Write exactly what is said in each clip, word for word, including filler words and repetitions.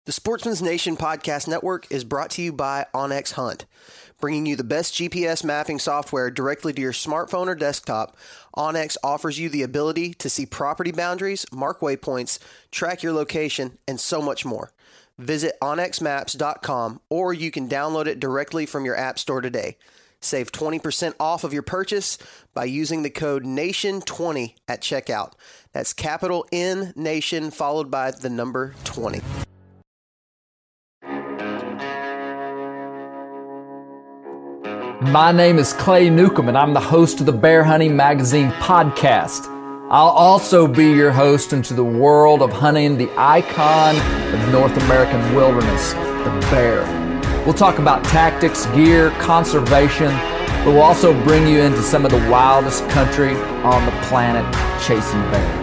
The Sportsman's Nation Podcast Network is brought to you by onX Hunt. Bringing you the best G P S mapping software directly to your smartphone or desktop, onX offers you the ability to see property boundaries, mark waypoints, track your location, and so much more. Visit onX maps dot com or you can download it directly from your app store today. Save twenty percent off of your purchase by using the code nation twenty at checkout. That's capital N Nation followed by the number twenty. My name is Clay Newcomb, and I'm the host of the Bear Hunting Magazine podcast. I'll also be your host into the world of hunting the icon of North American wilderness, the bear. We'll talk about tactics, gear, conservation, but we'll also bring you into some of the wildest country on the planet chasing bear.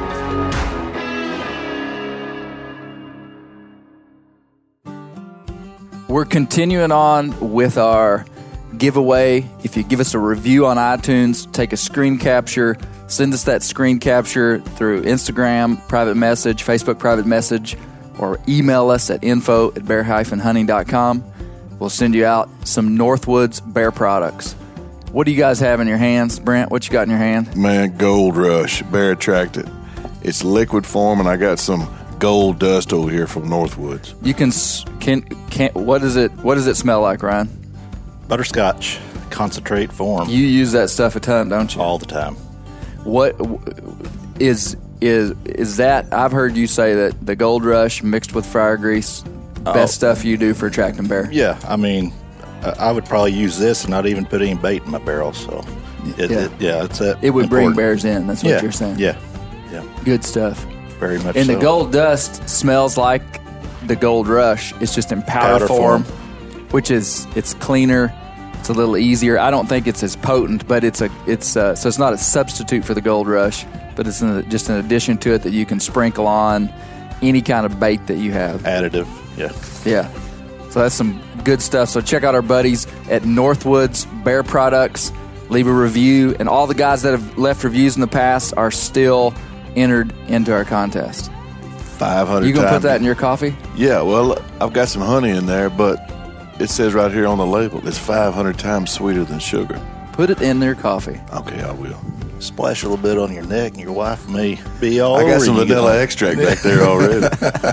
We're continuing on with our giveaway. If you give us a review on iTunes, take a screen capture, send us that screen capture through Instagram, private message, Facebook private message, or email us at info at bear hunting dot com. We'll send you out some Northwoods bear products. What do you guys have in your hands? Brent, what you got in your hand? Man, Gold Rush, Bear Attracted. It's liquid form, and I got some gold dust over here from Northwoods. You can, can, can what is it, what does it smell like, Ryan? Butterscotch, concentrate form. You use that stuff a ton, don't you? All the time. What is is is that? I've heard you say that the Gold Rush mixed with fryer grease, best oh. stuff you do for attracting bear. Yeah, I mean, I would probably use this and not even put any bait in my barrel. So, it, yeah, it, yeah it's it. It would important. bring bears in. That's what yeah. you're saying. Yeah, yeah, good stuff. Very much. And so. the Gold Dust smells like the Gold Rush. It's just in powder, powder form, form, which is it's cleaner. It's a little easier. I don't think it's as potent, but it's a it's uh, so it's not a substitute for the Gold Rush, but it's an, just an addition to it that you can sprinkle on any kind of bait that you have. Additive, yeah, yeah. So that's some good stuff. So check out our buddies at Northwoods Bear Products. Leave a review, and all the guys that have left reviews in the past are still entered into our contest. Five hundred. You gonna times. put that in your coffee? Yeah. Well, I've got some honey in there, but it says right here on the label, it's five hundred times sweeter than sugar. Put it in their coffee. Okay, I will. Splash a little bit on your neck, and your wife may be all I over got some you vanilla know. extract back there already.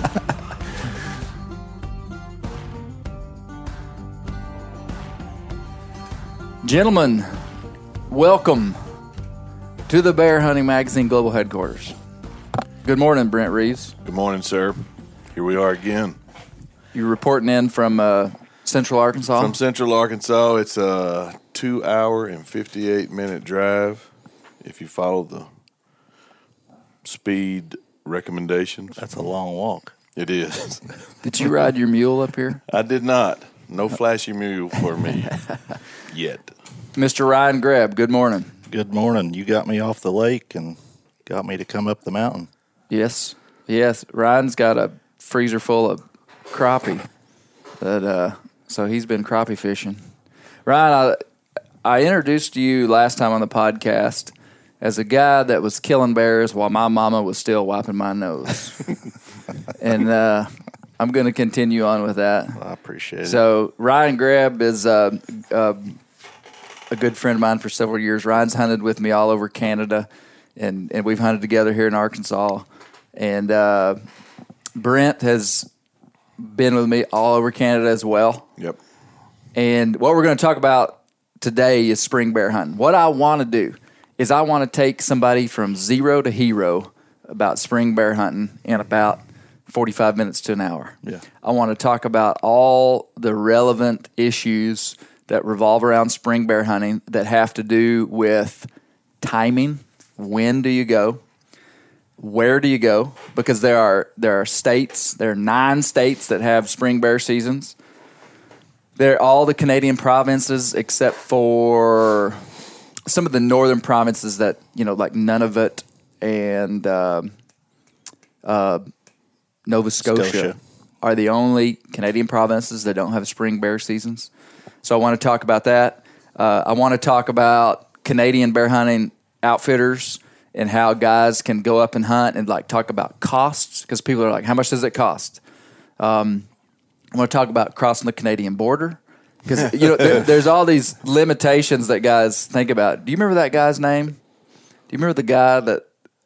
Gentlemen, welcome to the Bear Hunting Magazine Global Headquarters. Good morning, Brent Reeves. Good morning, sir. Here we are again. You're reporting in from uh, Central Arkansas? From Central Arkansas. It's a two-hour and fifty-eight minute drive if you follow the speed recommendations. That's a long walk. It is. Did you ride your mule up here? I did not. No flashy mule for me yet. Mister Ryan Greb, good morning. Good morning. You got me off the lake and got me to come up the mountain. Yes. Yes. Ryan's got a freezer full of crappie. That uh, so he's been crappie fishing. Ryan, I, I introduced you last time on the podcast as a guy that was killing bears while my mama was still wiping my nose. and uh, I'm going to continue on with that. I appreciate it. So Ryan Greb is uh, uh, a good friend of mine for several years. Ryan's hunted with me all over Canada, and, and we've hunted together here in Arkansas. And uh, Brent has been with me all over Canada as well. Yep. And what we're going to talk about today is spring bear hunting. What I want to do is I want to take somebody from zero to hero about spring bear hunting in about forty-five minutes to an hour. Yeah. I want to talk about all the relevant issues that revolve around spring bear hunting that have to do with timing. When do you go? Where do you go? Because there are there are states, there are nine states that have spring bear seasons. They're all the Canadian provinces except for some of the northern provinces that, you know, like Nunavut and uh, uh, Nova Scotia, Scotia are the only Canadian provinces that don't have spring bear seasons. So I want to talk about that. Uh, I want to talk about Canadian bear hunting outfitters and how guys can go up and hunt and like talk about costs, because people are like, how much does it cost? Um, I'm going to talk about crossing the Canadian border. Because you know, there, there's all these limitations that guys think about. Do you remember that guy's name? Do you remember the guy that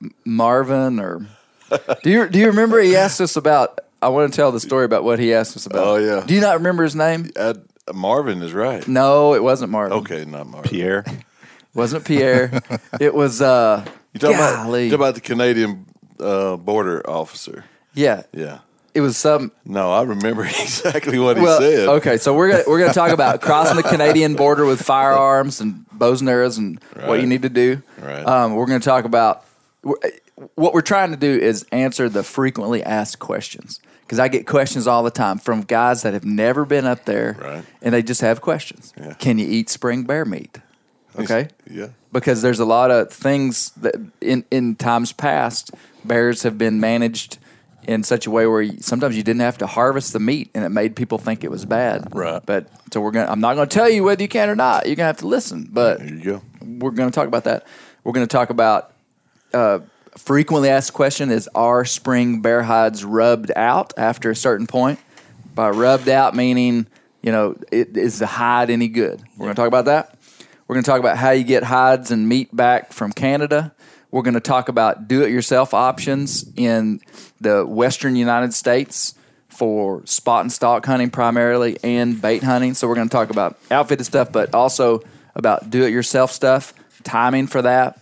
Marvin or do you do you remember he asked us about? I want to tell the story about what he asked us about. Oh, yeah. Do you not remember his name? Uh, Marvin is right. No, it wasn't Marvin. Okay, not Marvin. Pierre. It wasn't Pierre. It was uh. You talking about, golly. you talking about the Canadian uh, border officer? Yeah. Yeah. It was some. No, I remember exactly what he Well, said. okay, so we're gonna we're gonna talk about crossing the Canadian border with firearms and bows and arrows and what Right. you need to do. Right. Um, we're gonna talk about what we're trying to do is answer the frequently asked questions because I get questions all the time from guys that have never been up there, Right. and they just have questions. Yeah. Can you eat spring bear meat? Okay. Yeah. Because there's a lot of things that in in times past bears have been managed in such a way where you, sometimes you didn't have to harvest the meat, and it made people think it was bad. Right. But so we're gonna. I'm not going to tell you whether you can or not. You're gonna have to listen. But There you go. we're going to talk about that. We're going to talk about uh, frequently asked question: is are spring bear hides rubbed out after a certain point? By rubbed out meaning, you know, it, is the hide any good? We're going to talk about that. We're going to talk about how you get hides and meat back from Canada. We're going to talk about do-it-yourself options in the western United States for spot and stalk hunting primarily and bait hunting. So we're going to talk about outfitted stuff, but also about do-it-yourself stuff, timing for that.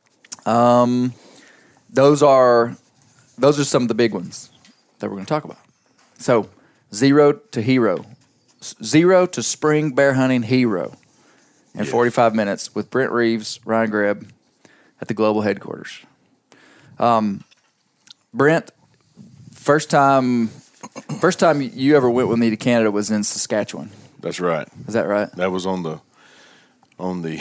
Um, those are those are some of the big ones that we're going to talk about. So zero to hero, S- zero to spring bear hunting hero in Yes. forty-five minutes with Brent Reeves, Ryan Grebb at the global headquarters. Um, Brent, first time, first time you ever went with me to Canada was in Saskatchewan. That's right. Is that right? That was on the on the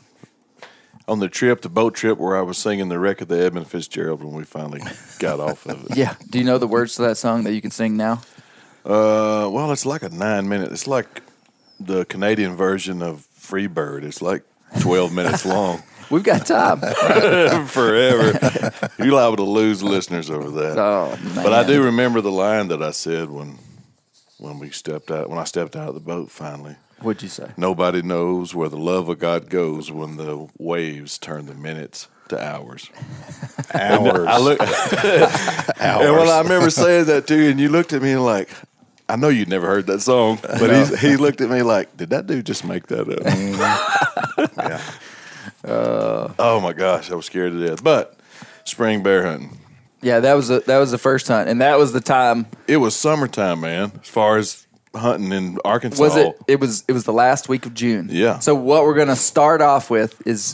on the trip, the boat trip where I was singing the wreck of the Edmund Fitzgerald when we finally got off of it. Yeah. Do you know the words to that song that you can sing now? Uh, well, it's like a nine minute. It's like the Canadian version of Freebird. It's like twelve minutes long. We've got time. Forever. You're liable to lose listeners over that. Oh, man. But I do remember the line that I said when when we stepped out when I stepped out of the boat finally. What'd you say? Nobody knows where the love of God goes when the waves turn the minutes to hours. Hours. I look, Hours. and when I remember saying that to you, and you looked at me and like, I know you'd never heard that song, but he's, he looked at me like, did that dude just make that up? Yeah. Uh, oh my gosh, I was scared to death. But spring bear hunting, Yeah, that was a, that was the first hunt, and that was the time. it was summertime, man. As far as hunting in Arkansas, Was it? It was. It was the last week of June. Yeah. So what we're going to start off with is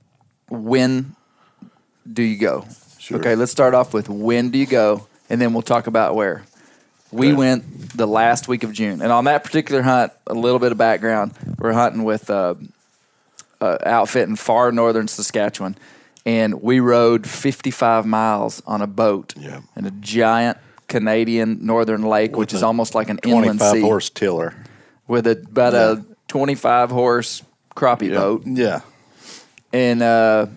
when do you go? Sure. Okay, let's start off with when do you go, and then we'll talk about where. We Okay. went the last week of June, and on that particular hunt, a little bit of background: we're hunting with uh, uh, outfit in far northern Saskatchewan, and we rode fifty-five miles on a boat Yeah. in a giant Canadian northern lake, which is almost like an inland twenty-five sea, horse tiller. with a, about a twenty-five horse crappie Yeah. boat, Yeah. and uh,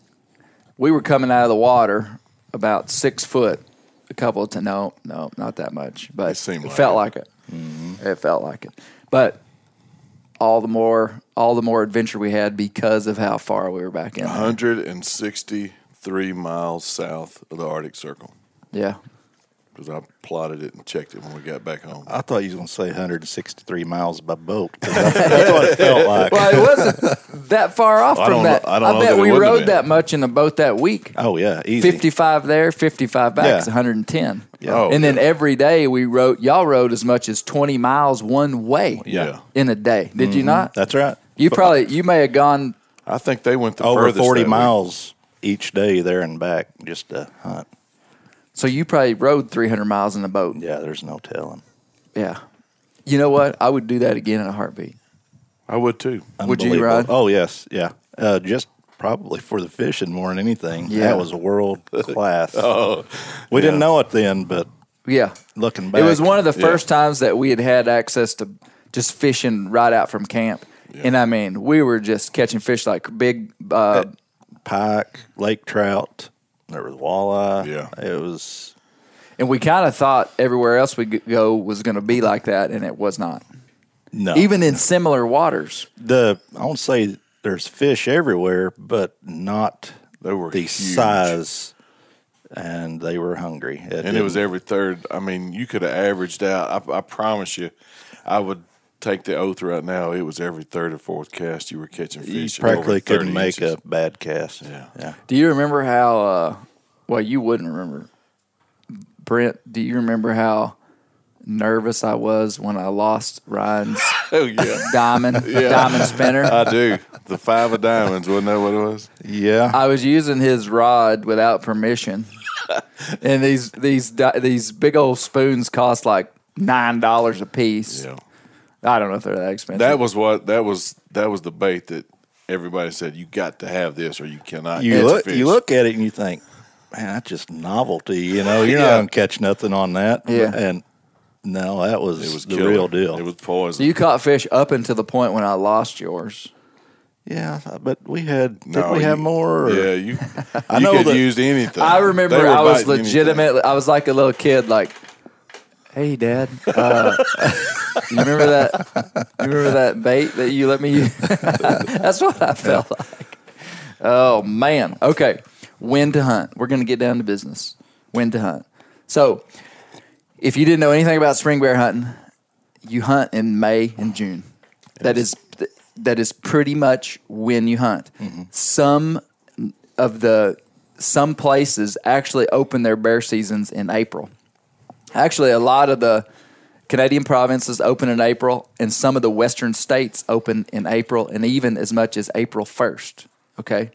we were coming out of the water about six foot. A couple of times, no, no, not that much, but It seemed like felt it. like it. It felt like it, but all the more, all the more adventure we had because of how far we were back in. one there. hundred sixty-three miles south of the Arctic Circle. Yeah, Because I plotted it and checked it when we got back home. I thought you was going to say one hundred sixty-three miles by boat. 'Cause That's, that's what it felt like. well, it wasn't that far off I from don't that. know- I don't know bet that it we wouldn't have rode been. that much in a boat that week. Oh, yeah. Easy. fifty-five there, fifty-five back Yeah. is one hundred ten. Yeah. Oh, and then yeah. every day we rode, y'all rode as much as twenty miles one way Yeah. in a day. Did you not? That's right. You probably, you may have gone, I think they went the Over furthest forty that week. miles each day there and back just to hunt. so you probably rode three hundred miles in a boat. Yeah, there's no telling. Yeah. You know what? I would do that again in a heartbeat. I would too. Would you, Unbelievable. Rod? Oh, yes. Yeah. Uh, just probably for the fishing more than anything. Yeah. That was world class. Oh, we yeah. didn't know it then, but Yeah. looking back. It was one of the Yeah. first times that we had had access to just fishing right out from camp. And I mean, we were just catching fish like big, uh, pike, lake trout. There was walleye. Yeah. It was. And we kind of thought everywhere else we go was going to be like that, and it was not. No. Even in similar waters. The I won't say there's fish everywhere, but not They were the huge. size, and they were hungry. It And it was didn't- every third. I mean, you could have averaged out. I, I promise you, I would take the oath right now. It was every third or fourth cast you were catching you fish. practically over couldn't thirty make inches. a bad cast. Yeah. yeah. Do you remember how, uh, well, you wouldn't remember. Brent, do you remember how nervous I was when I lost Ryan's Oh yeah, diamond, diamond spinner? I do. The five of diamonds, wasn't that what it was? Yeah. I was using his rod without permission, and these these di- these big old spoons cost like nine dollars a piece. Yeah. I don't know if they're that expensive. That was what that was. That was the bait that everybody said you got to have this or you cannot. you catch look fish. you look at it and you think, man, that's just novelty. You know, you're Yeah. not gonna catch nothing on that. Yeah. And no, that was, It was the killer. real deal. It was So poison. you caught fish up until the point when I lost yours. yeah, but we had did No, we have you- more? Or? Yeah, you. I you know could that- used anything. I They remember were I was biting anything. legitimately, I was like a little kid, like, hey, Dad, uh, you remember that? You remember that bait that you let me use? That's what I felt like. Oh, man. Okay. When to hunt. We're going to get down to business. When to hunt. So, if you didn't know anything about spring bear hunting, you hunt in May and June. That is that is pretty much when you hunt. Some of the some places actually open their bear seasons in April. Actually, a lot of the Canadian provinces open in April, and some of the western states open in April, and even as much as April first. Okay,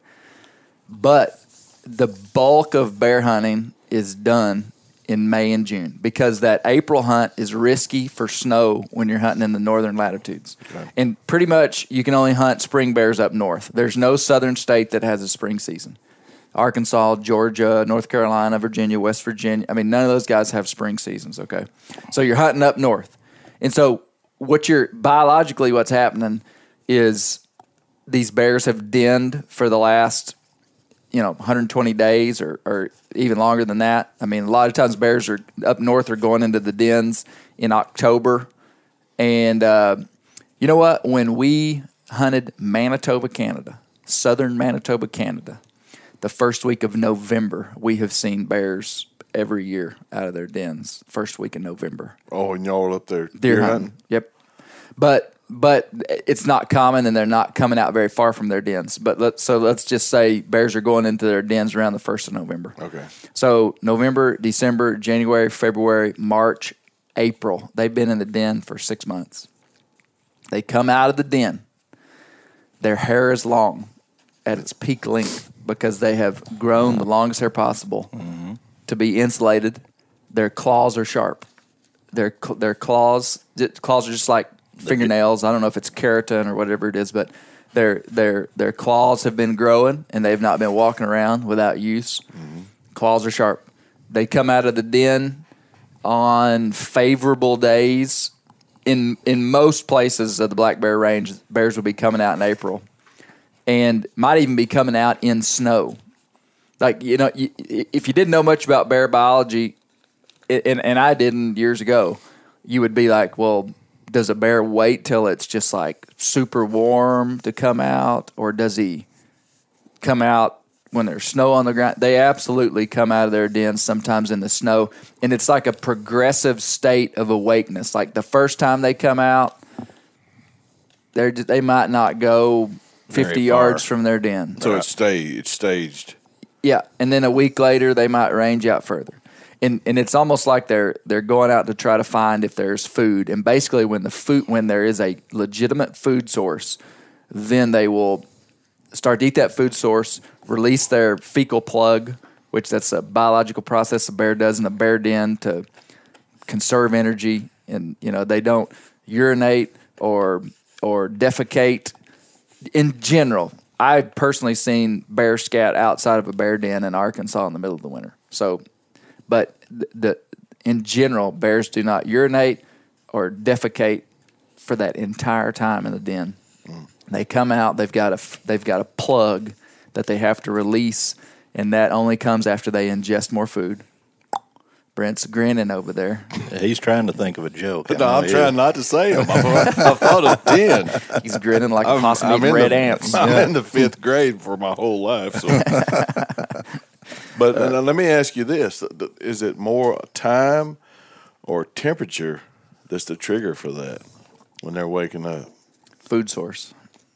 but the bulk of bear hunting is done in May and June because that April hunt is risky for snow when you're hunting in the northern latitudes. Okay. And pretty much you can only hunt spring bears up north. There's no southern state that has a spring season. Arkansas, Georgia, North Carolina, Virginia, West Virginia. I mean, none of those guys have spring seasons, okay? So you're hunting up north. And so what you're biologically what's happening is these bears have denned for the last you know, one hundred twenty days or, or even longer than that. I mean, a lot of times bears are up north are going into the dens in October. And uh, you know what? When we hunted Manitoba, Canada, southern Manitoba, Canada, the first week of November, we have seen bears every year out of their dens, first week in November. Oh, and y'all up there Deer hunting. Yep. But but it's not common, and they're not coming out very far from their dens. But let, so let's just say bears are going into their dens around the first of November. Okay. So November, December, January, February, March, April. They've been in the den for six months. They come out of the den. Their hair is long at its peak length because they have grown the longest hair possible mm-hmm. to be insulated. Their claws are sharp. Their their claws claws are just like fingernails. I don't know if it's keratin or whatever it is, but their their their claws have been growing and they've not been walking around without use. Mm-hmm. Claws are sharp. They come out of the den on favorable days. In in most places of the Black Bear Range, bears will be coming out in April, and might even be coming out in snow. Like you know, you, if you didn't know much about bear biology, and and I didn't years ago, you would be like, well, does a bear wait till it's just like super warm to come out, or does he come out when there's snow on the ground? They absolutely come out of their dens sometimes in the snow, and it's like a progressive state of awakeness. Like the first time they come out, they they might not go fifty far. yards from their den. So it's staged. It's staged. Yeah, and then a week later they might range out further. And and it's almost like they're they're going out to try to find if there's food. And basically when the food when there is a legitimate food source, then they will start to eat that food source, release their fecal plug, which that's a biological process a bear does in a bear den to conserve energy. And you know, they don't urinate or or defecate in general. I've personally seen bear scat outside of a bear den in Arkansas in the middle of the winter. So But the, the in general, bears do not urinate or defecate for that entire time in the den. Mm. They come out. They've got a they've got a plug that they have to release, and that only comes after they ingest more food. Brent's grinning over there. He's trying to think of a joke. No, I'm trying not to say them. I thought, I thought of ten. He's grinning like a I'm, possum I'm eating in red the, ants. I'm Yeah. in the fifth grade for my whole life. So. But uh, let me ask you this: is it more time or temperature that's the trigger for that when they're waking up? Food source.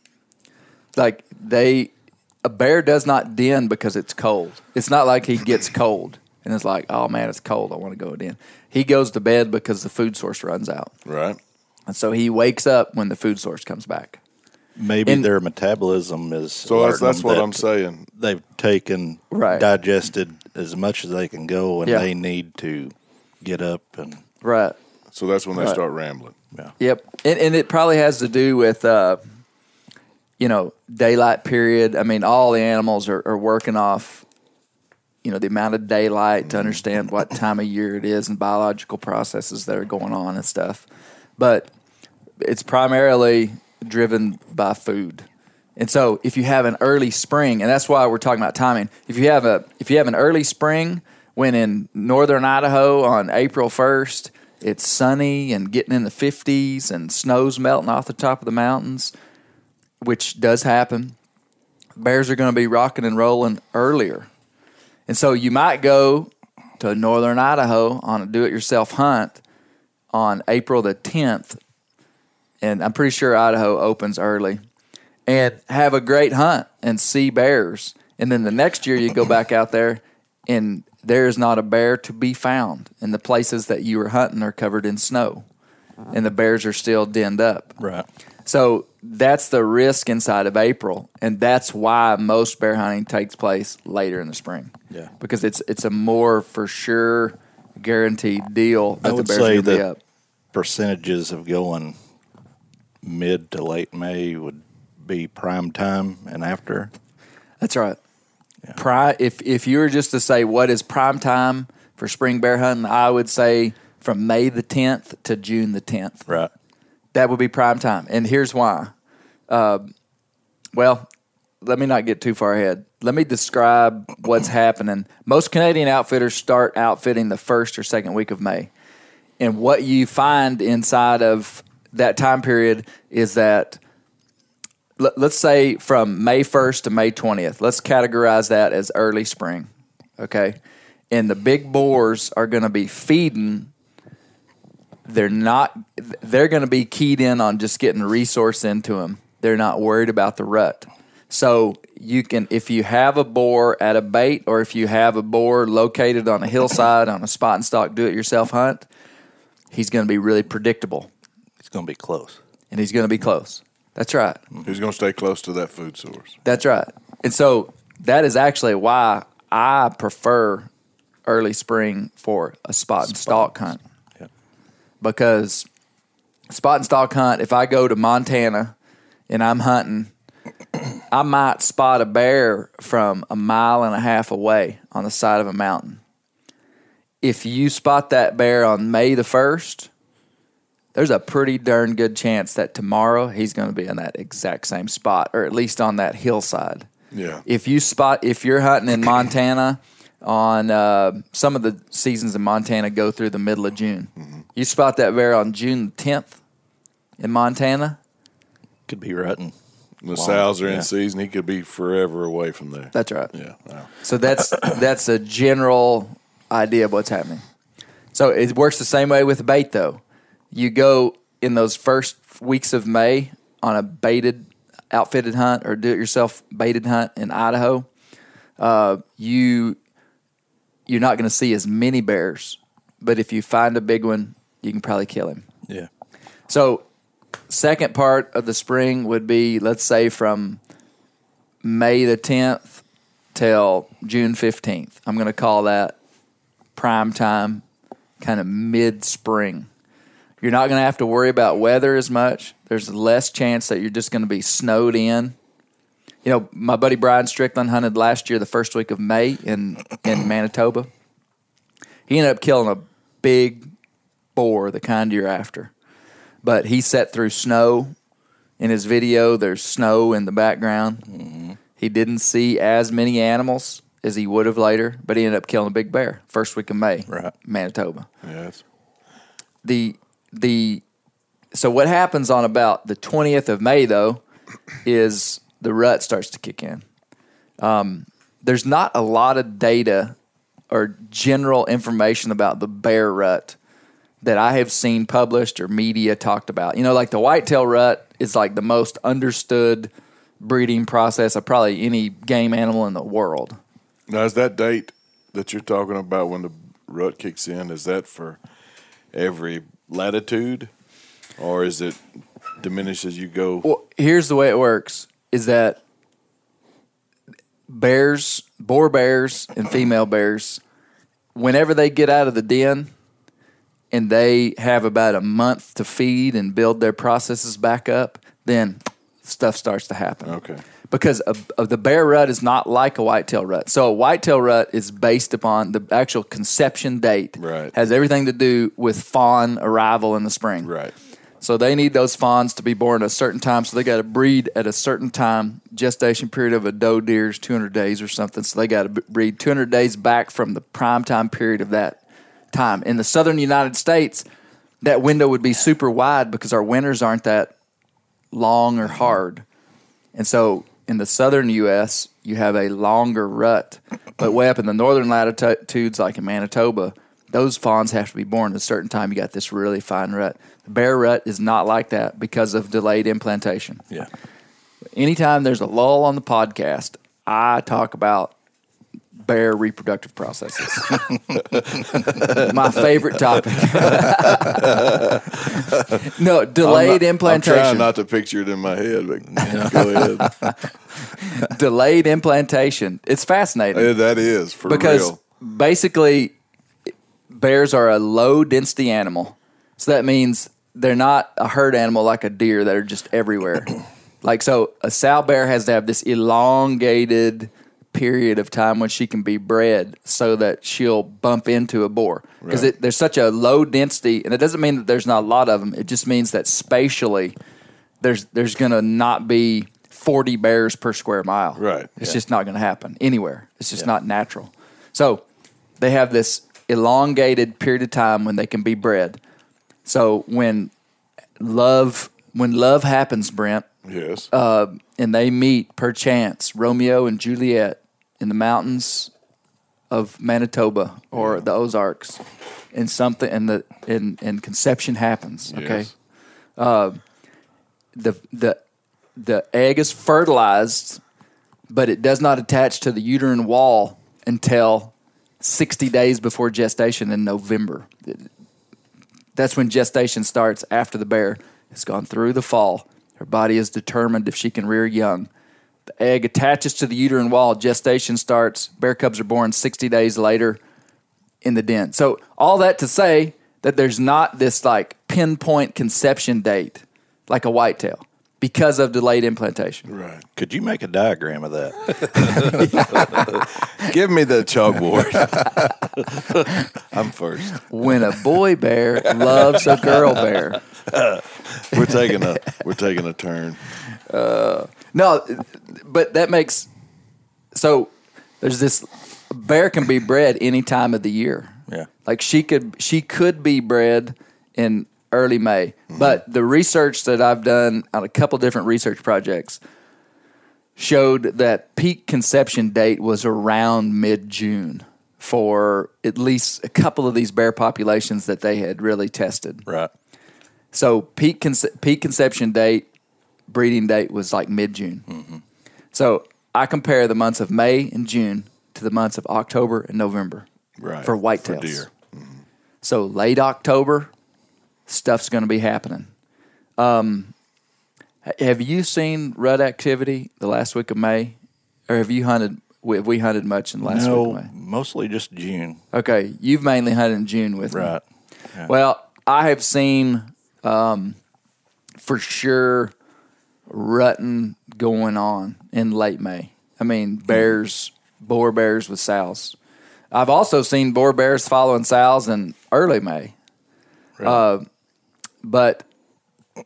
Like they, a bear does not den because it's cold. It's not like he gets cold and it's like, oh man, it's cold, I want to go den. He goes to bed because the food source runs out. Right. And so he wakes up when the food source comes back. Maybe And- their metabolism is. So that's, alerting that's them what that I'm saying. They've taken, Right. digested as much as they can go, and Yeah. they need to get up and. Right. So that's when they Right. start rambling. Yeah. Yep. And, and it probably has to do with, uh, you know, daylight period. I mean, all the animals are, are working off, you know, the amount of daylight to understand what time of year it is and biological processes that are going on and stuff. But it's primarily driven by food. And so if you have an early spring, and that's why we're talking about timing. If you have a if you have an early spring when in northern Idaho on April first, it's sunny and getting in the fifties and snow's melting off the top of the mountains, which does happen, bears are going to be rocking and rolling earlier. And so you might go to northern Idaho on a do-it-yourself hunt on April the tenth, and I'm pretty sure Idaho opens early, and have a great hunt and see bears. And then the next year you go back out there, and there is not a bear to be found. And the places that you were hunting are covered in snow, and the bears are still denned up. Right. So that's the risk inside of April, and that's why most bear hunting takes place later in the spring. Yeah. Because it's it's a more for sure guaranteed deal that I the would bears say are going to be that up. percentages of going mid to late May would be prime time and after. That's right. Pri- if if you were just to say what is prime time for spring bear hunting, I would say from May the tenth to June the tenth. Right. That would be prime time. And here's why. Uh, well, let me not get too far ahead. Let me describe what's happening. Most Canadian outfitters start outfitting the first or second week of May. And what you find inside of that time period is that, let- let's say from May first to May twentieth, let's categorize that as early spring, okay? And the big boars are going to be feeding. They're not. They're going to be keyed in on just getting resource into them. They're not worried about the rut. So you can, if you have a boar at a bait, or if you have a boar located on a hillside on a spot and stock do-it-yourself hunt, he's going to be really predictable, It's going to be close. and he's going to be close. That's right. Who's going to stay close to that food source? That's right. And so that is actually why I prefer early spring for a spot and stalk hunt. Yeah. Because spot and stalk hunt, if I go to Montana and I'm hunting, I might spot a bear from a mile and a half away on the side of a mountain. If you spot that bear on May the first, there's a pretty darn good chance that tomorrow he's going to be in that exact same spot, or at least on that hillside. Yeah. If you spot, if you're hunting in Montana on uh, some of the seasons in Montana go through the middle of June, mm-hmm. you spot that bear on June tenth in Montana. Could be rutting. The Long, sows are yeah. in season. He could be forever away from there. That's right. Yeah. Wow. So that's that's a general idea of what's happening. So it works the same way with bait, though. You go in those first weeks of May on a baited, outfitted hunt or do-it-yourself baited hunt in Idaho. Uh, you you're not going to see as many bears, but if you find a big one, you can probably kill him. Yeah. So second part of the spring would be, let's say, from May the tenth till June fifteenth. I'm going to call that prime time, kind of mid-spring. You're not going to have to worry about weather as much. There's less chance that you're just going to be snowed in. You know, my buddy Brian Strickland hunted last year the first week of May in, in Manitoba. He ended up killing a big boar, the kind you're after. But he sat through snow. In his video, there's snow in the background. Mm-hmm. He didn't see as many animals as he would have later, but he ended up killing a big bear first week of May, Right. Manitoba. Yes. The the so what happens on about the twentieth of May though is the rut starts to kick in. Um, there's not a lot of data or general information about the bear rut that I have seen published or media talked about. You know, like the whitetail rut is like the most understood breeding process of probably any game animal in the world. Now, is that date that you're talking about when the rut kicks in, is that for every latitude, or is it diminish as you go? Well, here's the way it works, is that bears, boar bears and female bears, whenever they get out of the den and they have about a month to feed and build their processes back up, then stuff starts to happen. Okay. Because of, of the bear rut is not like a whitetail rut. So a whitetail rut is based upon the actual conception date. Right. Has everything to do with fawn arrival in the spring. Right. So they need those fawns to be born at a certain time. So they got to breed at a certain time. Gestation period of a doe deer is two hundred days or something. So they got to breed two hundred days back from the prime time period of that time. In the southern United States, that window would be super wide because our winters aren't that long or hard. And so in the southern U S, you have a longer rut. But way up in the northern latitudes, like in Manitoba, those fawns have to be born at a certain time. You got this really fine rut. The bear rut is not like that because of delayed implantation. Yeah. Anytime there's a lull on the podcast, I talk about bear reproductive processes. My favorite topic. No, delayed I'm not, implantation. I'm trying not to picture it in my head, but go ahead. Delayed implantation. It's fascinating. Yeah, that is, for because real. basically bears are a low density animal. So that means they're not a herd animal like a deer that are just everywhere. Like, so a sow bear has to have this elongated period of time when she can be bred so that she'll bump into a boar. Because Right. there's such a low density, and it doesn't mean that there's not a lot of them. It just means that spatially there's there's going to not be forty bears per square mile. Right. It's Yeah. just not going to happen anywhere. It's just not natural. So they have this elongated period of time when they can be bred. So when love when love happens, Brent, Yes. uh, and they meet perchance Romeo and Juliet in the mountains of Manitoba or Yeah. the Ozarks, and something and the and, and conception happens. Okay, Yes. uh, the the the egg is fertilized, but it does not attach to the uterine wall until sixty days before gestation in November. That's when gestation starts after the bear has gone through the fall. Her body is determined if she can rear young. The egg attaches to the uterine wall. Gestation starts. Bear cubs are born sixty days later in the den. So all that to say that there's not this like pinpoint conception date like a whitetail because of delayed implantation. Right. Could you make a diagram of that? Give me the chalkboard. I'm first. When a boy bear loves a girl bear. We're taking a we're taking a turn. Uh, no, but that makes so there's this bear can be bred any time of the year. Yeah. Like she could she could be bred in early May. Mm-hmm. But the research that I've done on a couple different research projects showed that peak conception date was around mid-June for at least a couple of these bear populations that they had really tested. Right. So peak conce- peak conception date, breeding date was like mid-June. Mm-hmm. So I compare the months of May and June to the months of October and November Right. for whitetails. For deer. Mm-hmm. So late October, stuff's going to be happening. Um, have you seen rut activity the last week of May, or have you hunted? Have we hunted much in the last no, week of May? mostly just June. Okay, you've mainly hunted in June with me. Right. Yeah. Well, I have seen um, for sure rutting going on in late May. I mean, bears, boar bears with sows. I've also seen boar bears following sows in early May. Right. Uh, but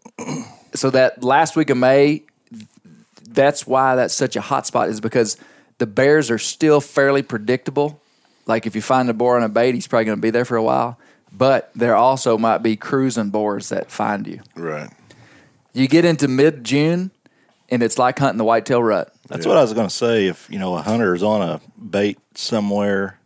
so that last week of May, that's why that's such a hot spot, is because the bears are still fairly predictable. Like if you find a boar on a bait, he's probably going to be there for a while. But there also might be cruising boars that find you. Right. You get into mid-June, and it's like hunting the whitetail rut. That's Yeah. what I was going to say. If, you know, a hunter's on a bait somewhere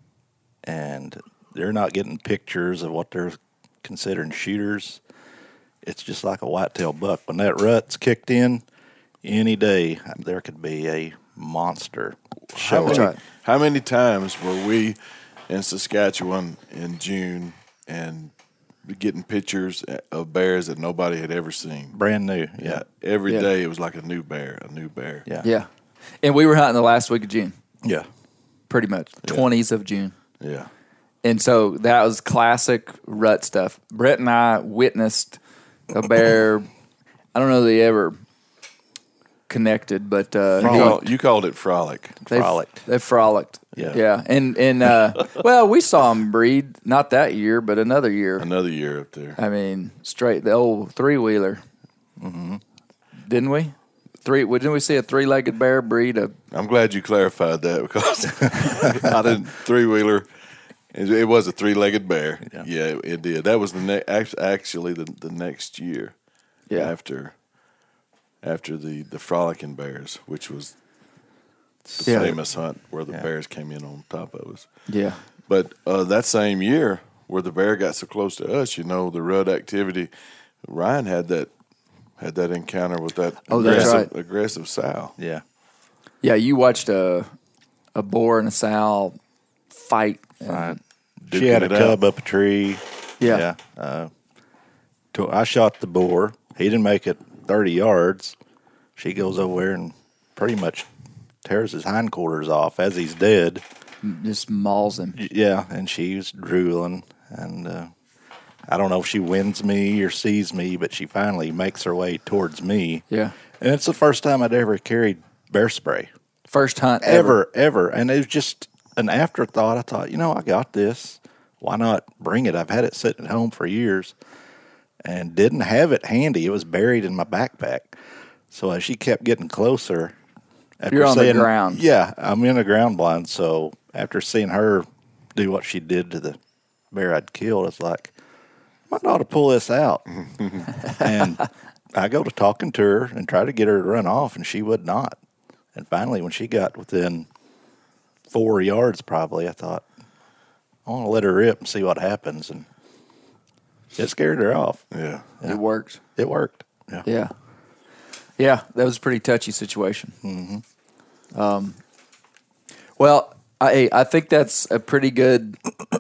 and they're not getting pictures of what they're considering shooters, it's just like a whitetail buck. When that rut's kicked in, any day there could be a monster How show many, right. how many times were we in Saskatchewan in June and getting pictures of bears that nobody had ever seen? brand new. Yeah. Yeah. Every Yeah. day it was like a new bear, a new bear. Yeah. Yeah. And we were hunting the last week of June, Yeah. pretty much, twenties of June. Yeah. And so that was classic rut stuff. Brett and I witnessed a bear. I don't know that they ever connected, but uh, You, he- call, you called it frolic. they frolicked. They frolicked. Yeah. Yeah. And, and uh, well, we saw them breed, not that year, but another year. Another year up there. I mean, straight, the old three wheeler. Mm-hmm. Didn't we? Three, didn't we see a three legged bear breed? A, I'm glad you clarified that because I didn't three wheeler. It, it was a three legged bear. Yeah. Yeah, it, it did. That was the ne- act- actually the, the next year. Yeah. After after the the frolicking bears, which was the Yeah. famous hunt where the Yeah. bears came in on top of us. yeah. But uh, that same year, where the bear got so close to us, you know, the rut activity, Ryan had that had that encounter with that Oh, that's aggressive, right. aggressive sow. Yeah. Yeah, you watched a a boar and a sow fight. and- She had a Duking it cub out. up a tree. Yeah. Yeah. Uh, to, I shot the boar. He didn't make it thirty yards. She goes over there and pretty much tears his hindquarters off as he's dead. just mauls him. Yeah, and she's drooling. And uh, I don't know if she wins me or sees me, but she finally makes her way towards me. Yeah. And it's the first time I'd ever carried bear spray. First hunt ever. Ever, ever. And it was just an afterthought. I thought, you know, I got this. Why not bring it? I've had it sitting at home for years and didn't have it handy. It was buried in my backpack. So as she kept getting closer, after You're on the seeing- ground. Yeah, I'm in a ground blind. So after seeing her do what she did to the bear I'd killed, it's like, I might ought to pull this out. And I go to talking to her and try to get her to run off, and she would not. And finally, when she got within four yards, probably, I thought, I want to let her rip and see what happens. And it scared her off. Yeah. It worked. It worked. Yeah. Yeah. Yeah, that was a pretty touchy situation. Mm-hmm. Um, well, I I think that's a pretty good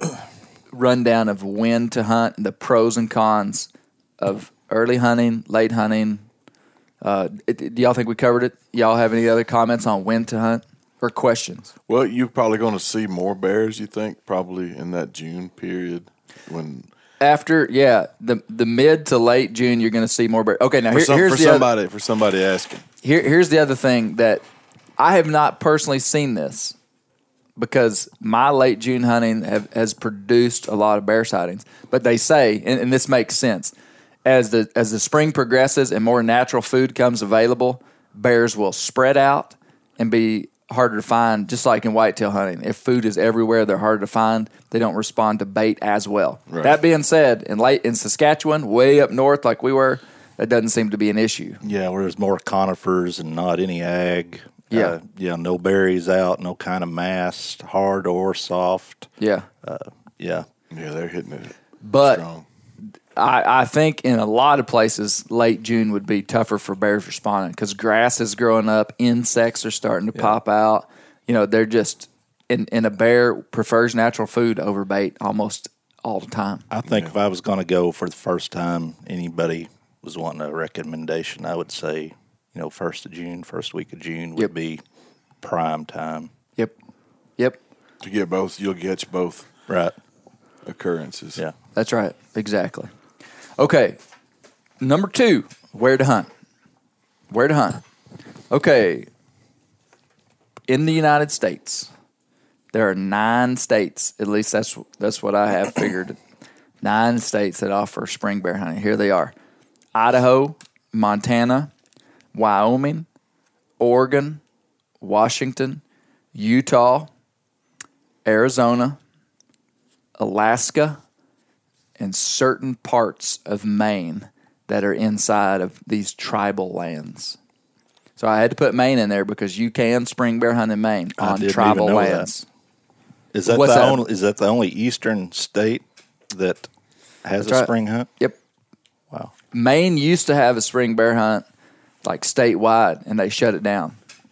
rundown of when to hunt and the pros and cons of early hunting, late hunting. Uh, it, do y'all think we covered it? Y'all have any other comments on when to hunt or questions? Well, you're probably going to see more bears, you think, probably in that June period when After, yeah, the the mid to late June, you're going to see more bears. Okay, now for, here, some, here's for the other, somebody for somebody asking. Here, here's the other thing that I have not personally seen this because my late June hunting have, has produced a lot of bear sightings. But they say, and, and this makes sense, as the as the spring progresses and more natural food comes available, bears will spread out and be harder to find, just like in whitetail hunting. If food is everywhere, they're harder to find. They don't respond to bait as well. Right. That being said, in late in Saskatchewan, way up north like we were, that doesn't seem to be an issue. Yeah, where there's more conifers and not any ag. Yeah. Uh, yeah, no berries out, no kind of mast, hard or soft. Yeah. Yeah. Yeah, they're hitting it But strong. I, I think in a lot of places, late June would be tougher for bears responding because grass is growing up, insects are starting to pop out. You know, they're just, and, and a bear prefers natural food over bait almost all the time. I think if I was going to go for the first time, anybody was wanting a recommendation, I would say, you know, first of June, first week of June would Yep. be prime time. Yep. Yep. To get both, you'll catch both Right. occurrences. Yeah. That's right. Exactly. Okay. Number two, where to hunt. Where to hunt. Okay. In the United States, there are nine states, at least that's that's what I have figured, nine states that offer spring bear hunting. Here they are. Idaho, Montana, Wyoming, Oregon, Washington, Utah, Arizona, Alaska, and certain parts of Maine that are inside of these tribal lands. So I had to put Maine in there because you can spring bear hunt in Maine I on didn't tribal even know lands. Is that What's the that? only? Is that the only eastern state that has That's a right. spring hunt? Yep. Wow. Maine used to have a spring bear hunt like statewide, and they shut it down.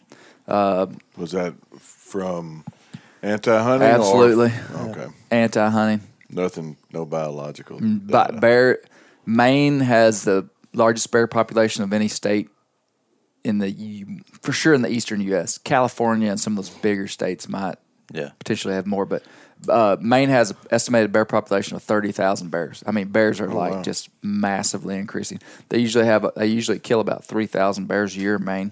Was that from anti-hunting? Absolutely. Or, okay. Anti-hunting. Nothing, no biological. But data. bear, Maine has the largest bear population of any state in the, for sure in the eastern U S. California and some of those bigger states might Yeah. potentially have more, but uh, Maine has an estimated bear population of thirty thousand bears. I mean, bears are like wow. just massively increasing. They usually have, they usually kill about three thousand bears a year in Maine.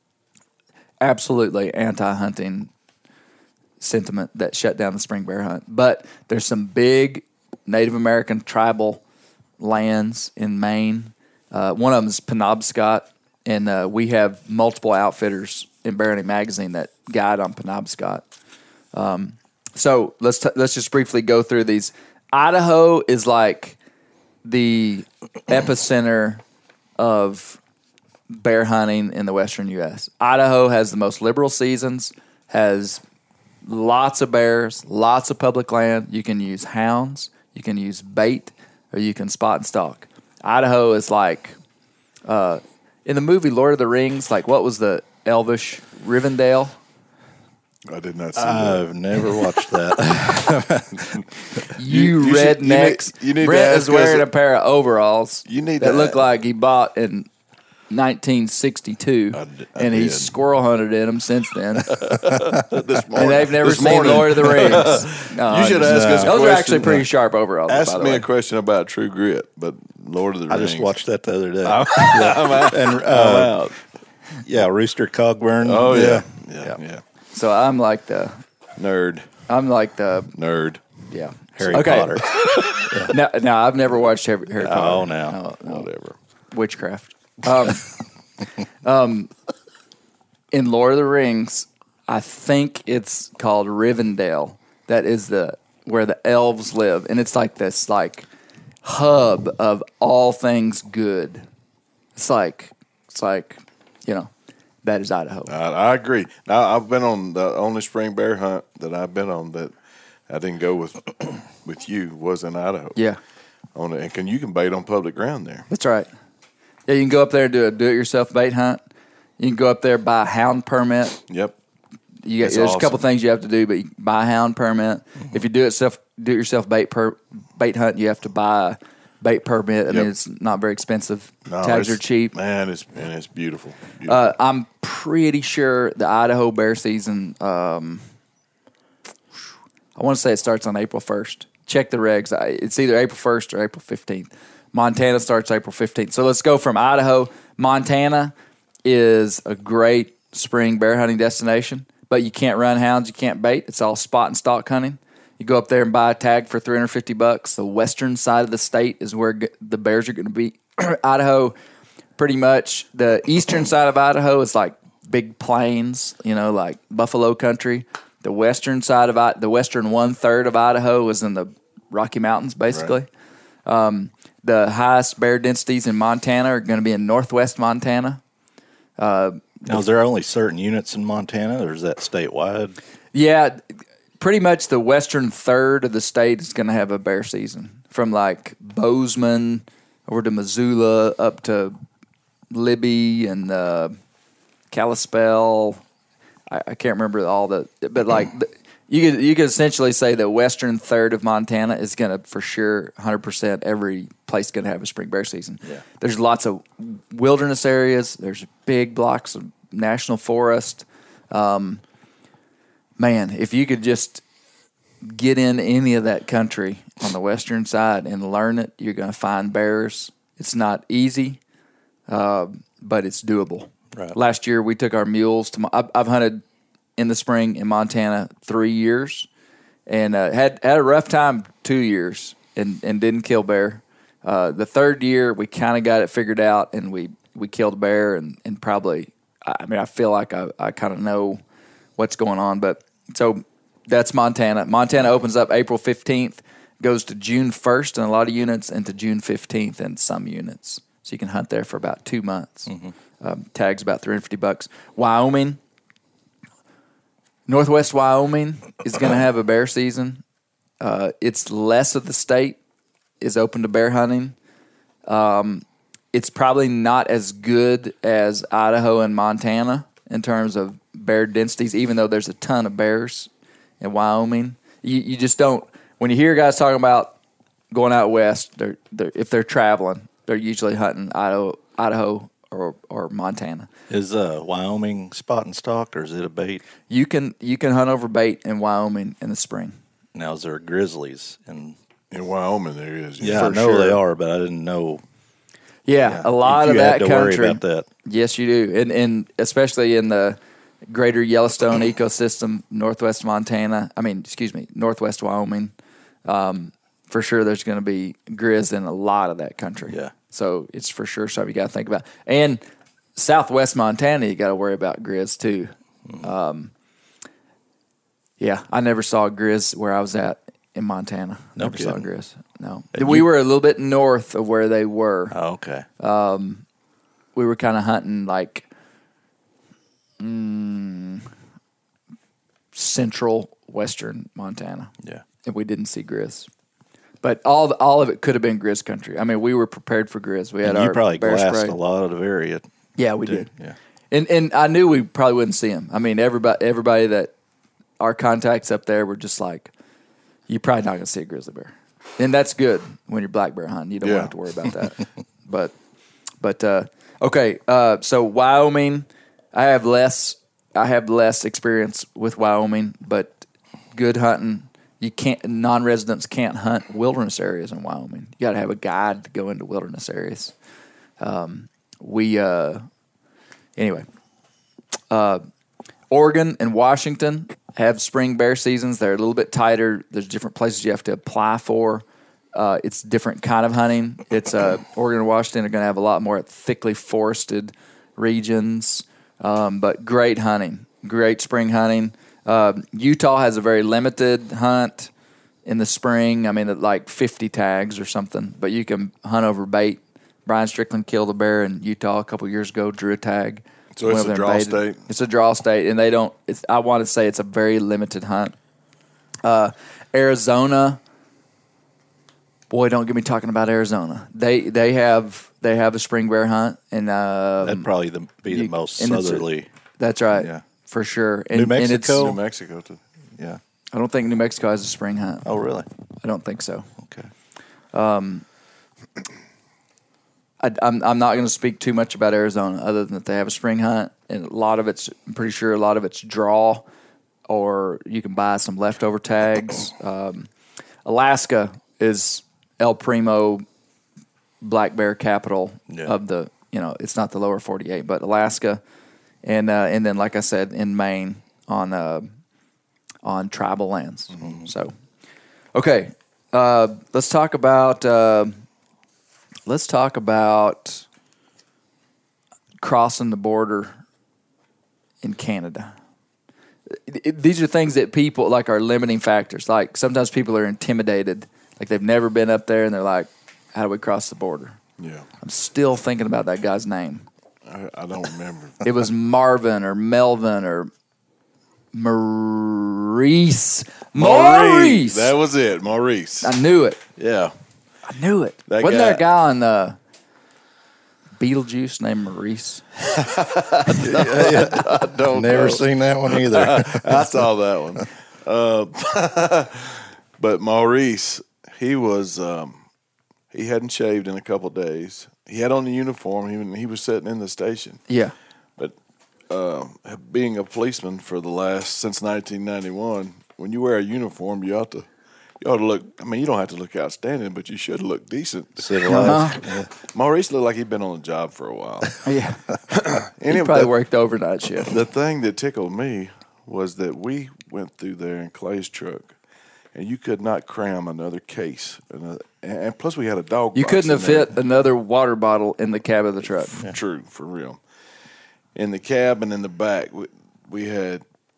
Absolutely anti-hunting sentiment that shut down the spring bear hunt. But there's some big Native American tribal lands in Maine. Uh, one of them is Penobscot, and uh, we have multiple outfitters in Bear Hunting Magazine that guide on Penobscot. Um, so let's t- let's just briefly go through these. Idaho is like the epicenter of bear hunting in the western U S. Idaho has the most liberal seasons, has lots of bears, lots of public land. You can use hounds, you can use bait, or you can spot and stalk. Idaho is like, uh, in the movie Lord of the Rings, like what was the Elvish Rivendell? I did not see that. I've never watched that. You, you should- you rednecks. need- you need to Brent ask is wearing us- a pair of overalls You need that to look ask- like he bought in nineteen sixty-two, I d- I and he's did. squirrel hunted in them since then. This And morning. they've never This seen morning. Lord of the Rings. No, You should I'm ask us a Those are question. actually pretty sharp overalls. Ask by the me way. a question about True Grit, but Lord of the I Rings. just watched that the other day. I'm out. and I'm uh, out. yeah, Rooster Cogburn. Oh yeah, yeah, Yeah. yeah. So I'm like the, Nerd, I'm like the, nerd. yeah. Harry Okay. Potter. No, no, I've never watched Harry, Harry Potter. Oh, no. no, no. Whatever. Witchcraft. Um, um, in Lord of the Rings, I think it's called Rivendell. That is the where the elves live, and it's like this like hub of all things good. It's like it's like you know that is Idaho. I, I agree. Now I've been on the only spring bear hunt that I've been on that I didn't go with with you was in Idaho. Yeah, On it, and can you can bait on public ground there? that's right. Yeah, you can go up there and do a do-it-yourself bait hunt. You can go up there, buy a hound permit. Yep. You got, That's there's a couple awesome. things you have to do, but you buy a hound permit. Mm-hmm. If you do it self, do it yourself bait per bait hunt, you have to buy a bait permit. I mean, Yep. it's not very expensive. No, Tags it's- are cheap. Man, it's and it's beautiful. beautiful. Uh, I'm pretty sure the Idaho bear season. Um, I want to say it starts on April first. Check the regs. I- It's either April first or April fifteenth. Montana starts April fifteenth. So let's go from Idaho. Montana is a great spring bear hunting destination, but you can't run hounds, you can't bait. It's all spot and stalk hunting. You go up there and buy a tag for three hundred fifty bucks. The western side of the state is where g- the bears are going to be. Idaho, pretty much. The eastern side of Idaho is like big plains, you know, like buffalo country. The western side of I- the western one third of Idaho is in the Rocky Mountains, basically. Um, the highest bear densities in Montana are going to be in northwest Montana. Now, is there only certain units in Montana, or is that statewide? Yeah, pretty much the western third of the state is going to have a bear season, from like Bozeman over to Missoula up to Libby and uh, Kalispell. I, I can't remember all the, but like the, you could you could essentially say the western third of Montana is going to for sure one hundred percent every place going to have a spring bear season. Yeah. There's lots of wilderness areas. There's big blocks of national forest. Um, man, if you could just get in any of that country on the western side and learn it, you're going to find bears. It's not easy, uh, but it's doable. Right. Last year, we took our mules to. Mo- I've, I've hunted in the spring in Montana three years, and uh, had had a rough time two years, and, and didn't kill bear. Uh, the third year, we kind of got it figured out, and we, we killed a bear, and, and probably. I mean, I feel like I, I kind of know what's going on. But so that's Montana. Montana opens up April fifteenth, goes to June first in a lot of units, and to June fifteenth in some units. So you can hunt there for about two months. Mm-hmm. Um, tags about three hundred fifty bucks. Wyoming, Northwest Wyoming is going to have a bear season. Uh, it's less of the state is open to bear hunting. Um, it's probably not as good as Idaho and Montana in terms of bear densities, even though there's a ton of bears in Wyoming. You, you just don't, when you hear guys talking about going out west, they're, they're, if they're traveling, they're usually hunting Idaho, Idaho or, or Montana. Is uh, Wyoming spot and stock, or is it a bait? You can you can hunt over bait in Wyoming in the spring. Now, is there grizzlies? And In Wyoming, there is. yeah, I know sure. they are, but I didn't know. Yeah, Yeah, a lot if of you had that to worry country. about that. Yes, you do, and and especially in the greater Yellowstone ecosystem, northwest Montana. I mean, excuse me, northwest Wyoming. Um, for sure, there's going to be grizz in a lot of that country. Yeah. So it's for sure something you got to think about. And southwest Montana, you got to worry about grizz too. Mm-hmm. Um, yeah, I never saw grizz where I was at in Montana. No never saw kidding. grizz. No, And we you- were a little bit north of where they were. Oh, okay. We were kind of hunting like mm, central western Montana. Yeah. And we didn't see grizz. But all the, all of it could have been grizz country. I mean, we were prepared for grizz. We had And our you probably bear glassed spray. a lot of the area. Yeah, we too. did. Yeah. And and I knew we probably wouldn't see them. I mean, everybody everybody that our contacts up there were just like, you're probably not going to see a grizzly bear, and that's good when you're black bear hunting. You don't Yeah. have to worry about that. but but uh, okay, uh, so Wyoming, I have less I have less experience with Wyoming, but good hunting. You can't non-residents can't hunt wilderness areas in Wyoming. You got to have a guide to go into wilderness areas. Um, we uh, anyway, uh, Oregon and Washington have spring bear seasons. They're a little bit tighter. There's different places you have to apply for. Uh, it's different kind of hunting. It's uh, Oregon and Washington are going to have a lot more thickly forested regions, um, but great hunting, great spring hunting. Uh, Utah has a very limited hunt in the spring. I mean, like fifty tags or something, but you can hunt over bait. Brian Strickland killed a bear in Utah a couple years ago, drew a tag. So Went it's over a there draw and baited. state? It's a draw state, and they don't. It's, I want to say it's a very limited hunt. Uh, Arizona, boy, don't get me talking about Arizona. They they have they have a spring bear hunt, and um, That'd probably the, be the you- most and it's a- southerly. that's right, Yeah. for sure. And, New and it's- Mexico? New Mexico. To, Yeah. I don't think New Mexico has a spring hunt. Oh, really? I don't think so. Okay. I, I'm I'm not going to speak too much about Arizona, other than that they have a spring hunt, and a lot of it's I'm pretty sure a lot of it's draw, or you can buy some leftover tags. Um, Alaska is El Primo black bear capital Yeah. of the you know it's not the lower forty-eight, but Alaska, and uh, and then like I said in Maine on uh, on tribal lands. So okay, uh, let's talk about. Uh, Let's talk about crossing the border in Canada. It- it- these are things that people like are limiting factors. Like sometimes people are intimidated, like they've never been up there, and they're like, "How do we cross the border?" yeah. I'm still thinking about that guy's name. I, I don't remember. It was Marvin or Melvin or Maurice. Maurice. That was it. Maurice. I knew it. Yeah. I knew it. That Wasn't guy- there a guy on uh, Beetlejuice named Maurice? I don't Never know. seen that one either. I saw that one. Uh, but Maurice, he was um, he hadn't shaved in a couple of days. He had on the uniform. He he was sitting in the station. Yeah. But uh, being a policeman for the last since nineteen ninety-one, when you wear a uniform, you ought to you ought to look. I mean, you don't have to look outstanding, but you should look decent. Civilized. Uh-huh. Maurice looked like he'd been on the job for a while. Yeah. And He it- probably the- worked overnight shift. The thing that tickled me was that we went through there in Clay's truck, and you could not cram another case. And, and plus, we had a dog. You box couldn't in have there. fit another water bottle in the cab of the truck. True, for real. In the cab and in the back, we, we had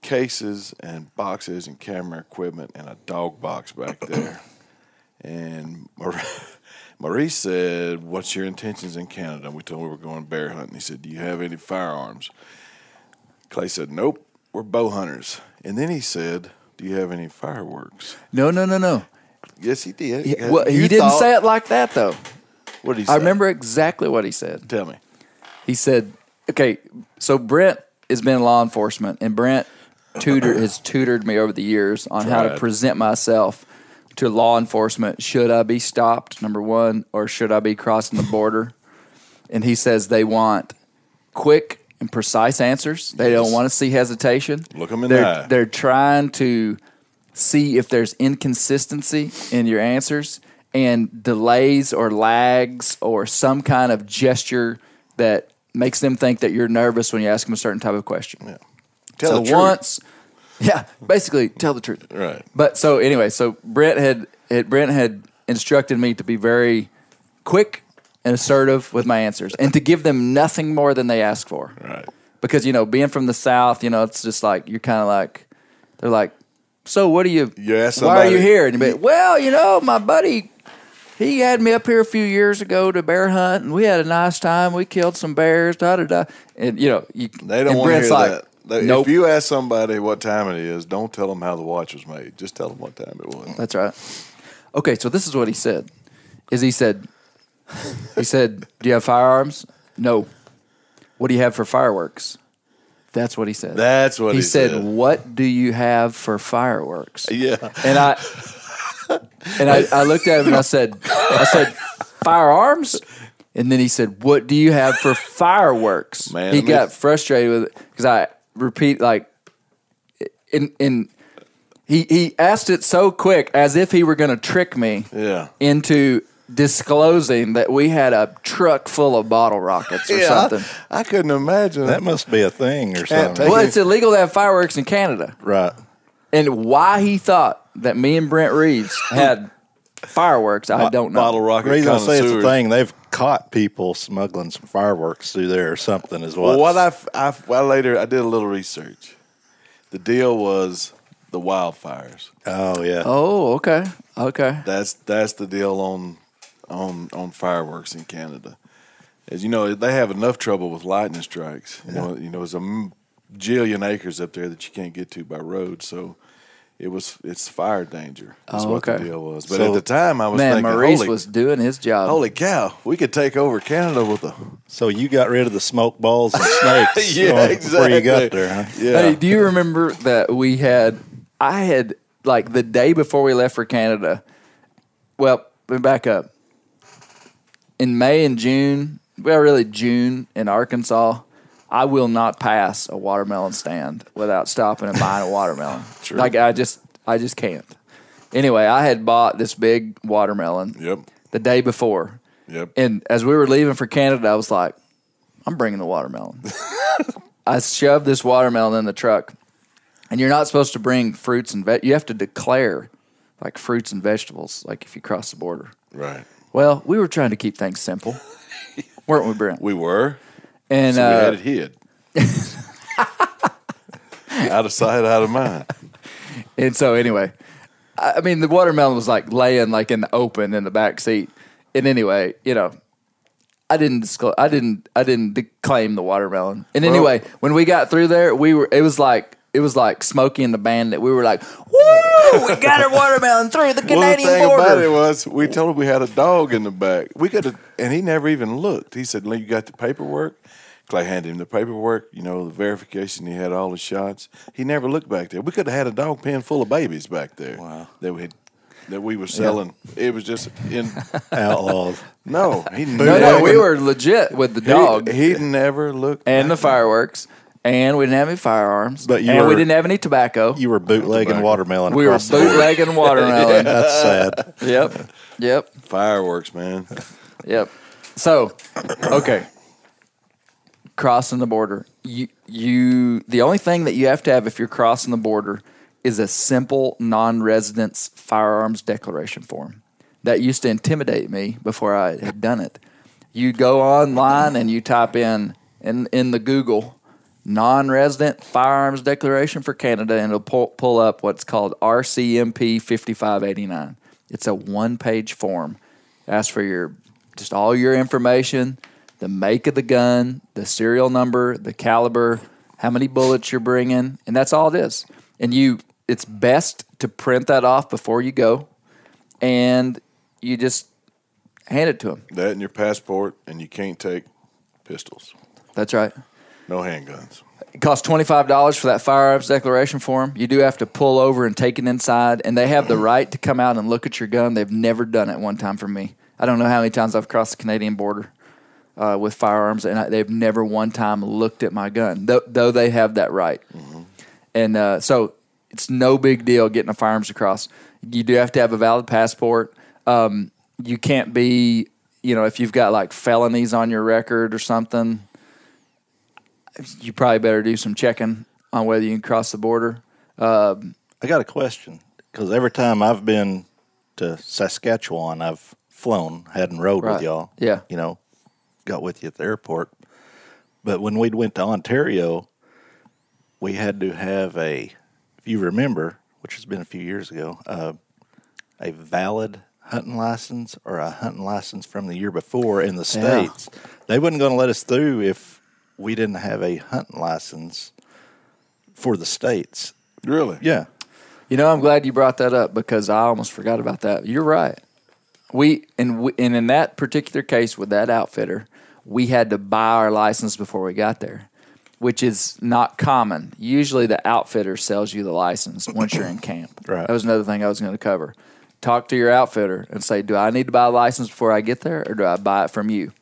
cases and boxes and camera equipment and a dog box back there. And Mar- Maurice said, "What's your intentions in Canada?" We told him we were going bear hunting. He said, "Do you have any firearms?" Clay said, "Nope, we're bow hunters." And then he said, "Do you have any fireworks?" No, no, no, no. Yes, he did. He, well, he You didn't thought- say it like that, though. What did he say? I remember exactly what he said. Tell me. He said, okay, so Brent has been in law enforcement, and Brent tutor, has tutored me over the years on how to Tried. present myself to law enforcement. Should I be stopped, number one, or should I be crossing the border? And he says they want quick and precise answers. They Yes. don't want to see hesitation. Look 'em in the they're, eye. They're trying to see if there's inconsistency in your answers and delays or lags or some kind of gesture that makes them think that you're nervous when you ask them a certain type of question. Yeah. Tell so the truth. once, yeah, basically tell the truth. Right. But so anyway, so Brent had, had Brent had instructed me to be very quick and assertive with my answers and to give them nothing more than they ask for. Right. Because you know, being from the South, you know, it's just like you're kind of like they're like, so what do you? You ask why are you somebody- here? And you be, well, you know, my buddy. He had me up here a few years ago to bear hunt, and we had a nice time. We killed some bears, da da da. And you know, you, They don't and want to Brent's hear like, that. They- Nope. If you ask somebody what time it is, don't tell them how the watch was made. Just tell them what time it was. That's right. Okay, so this is what he said. Is he said, he said, do you have firearms? No. What do you have for fireworks? That's what he said. That's what he, he said. said. What do you have for fireworks? Yeah. And I and I, I looked at him and I said, I said, firearms? And then he said, what do you have for fireworks? Man, he let me- got frustrated with it because I repeat like in in he he asked it so quick as if he were going to trick me Yeah. into disclosing that we had a truck full of bottle rockets or Yeah, something. I, I couldn't imagine That must be a thing or something. take- Well, it's illegal to have fireworks in Canada. Right. And why he thought that me and Brent Reeves had fireworks, I don't know. Bottle The rocket reason I say it's a connoisseurs. thing, they've caught people smuggling some fireworks through there or something as well. Well, what I, f- I f- well, later I did a little research. The deal was the wildfires. Oh, yeah. Oh, okay. Okay. That's that's the deal on on on fireworks in Canada. As you know, they have enough trouble with lightning strikes. You know, you know, there's a m- jillion acres up there that you can't get to by road. So it was it's fire danger. That's Oh, what okay. the deal was. But So- at the time, I was Man, thinking, Maurice holy, was doing his job. holy cow, we could take over Canada with a So you got rid of the smoke balls and snakes Yeah, uh, before you got exactly. there, huh? yeah. Hey, do you remember that we had, I had, like, the day before we left for Canada, well, let me back up. In May and June, well, really June in Arkansas, I will not pass a watermelon stand without stopping and buying a watermelon. True. Like, I just, I just can't. Anyway, I had bought this big watermelon Yep. the day before. Yep. And as we were leaving for Canada, I was like, I'm bringing the watermelon. I shoved this watermelon in the truck. And you're not supposed to bring fruits and veg. You have to declare like fruits and vegetables, like if you cross the border. Right. Well, we were trying to keep things simple, weren't we, Brent? We were. And So we had uh, it hid. Out of sight, out of mind. and so anyway, I I mean the watermelon was like laying like in the open in the back seat. And anyway, you know, I didn't disclose. I didn't. I didn't de- claim the watermelon. And Well- anyway, when we got through there, we were. It was like it was like Smokey and the Bandit. We were like, "Woo! We got our watermelon through the Well, the Canadian thing border." about it was, we told him we had a dog in the back. We could have, and he never even looked. He said, "Lee, you got the paperwork?" Clay handed him the paperwork, you know, the verification. He had all the shots. He never looked back there. We could have had a dog pen full of babies back there. Wow. That we had, that we were selling. It was just in. Outlaws. No, he No, never. no, we were legit with the dog He, he never looked. and the back. fireworks, and we didn't have any firearms, But you and we were- didn't have any tobacco. You were bootlegging Tobacco. watermelon we were across the border. bootlegging watermelon. That's sad. Yep, yep, Fireworks, man. yep. So, okay, crossing the border. You, you. The only thing that you have to have if you're crossing the border is a simple non-residence firearms declaration form. That used to intimidate me before I had done it. You go online and you type in in in the Google non-resident firearms declaration for Canada, and it'll pull, pull up what's called R C M P fifty-five eighty-nine. It's a one-page form. Asks for your just all your information, the make of the gun, the serial number, the caliber, how many bullets you're bringing, and that's all it is. And you, it's best to print that off before you go, and you just hand it to them. That and your passport, and you can't take pistols. That's right. No handguns. It costs twenty-five dollars for that firearms declaration form. You do have to pull over and take it inside, and they have the right to come out and look at your gun. They've never done it one time for me. I don't know how many times I've crossed the Canadian border uh, with firearms, and I, they've never one time looked at my gun, though, though they have that right. Mm-hmm. And uh, so it's no big deal getting a firearms across. You do have to have a valid passport. Um, you can't be, you know, if you've got like felonies on your record or something, you probably better do some checking on whether you can cross the border. Um, I got a question, because every time I've been to Saskatchewan, I've flown, hadn't rode Right. with y'all. Yeah. You know, got with you at the airport. But when we went to Ontario, we had to have a, if you remember, which has been a few years ago, uh, a valid hunting license or a hunting license from the year before in the Yeah. States. They wasn't going to let us through if we didn't have a hunting license for the States. Really? Yeah. You know, I'm glad you brought that up because I almost forgot about that. You're right. We and, we, and in that particular case with that outfitter, we had to buy our license before we got there, which is not common. Usually the outfitter sells you the license once you're in camp. Right. That was another thing I was going to cover. Talk to your outfitter and say, do I need to buy a license before I get there, or do I buy it from you?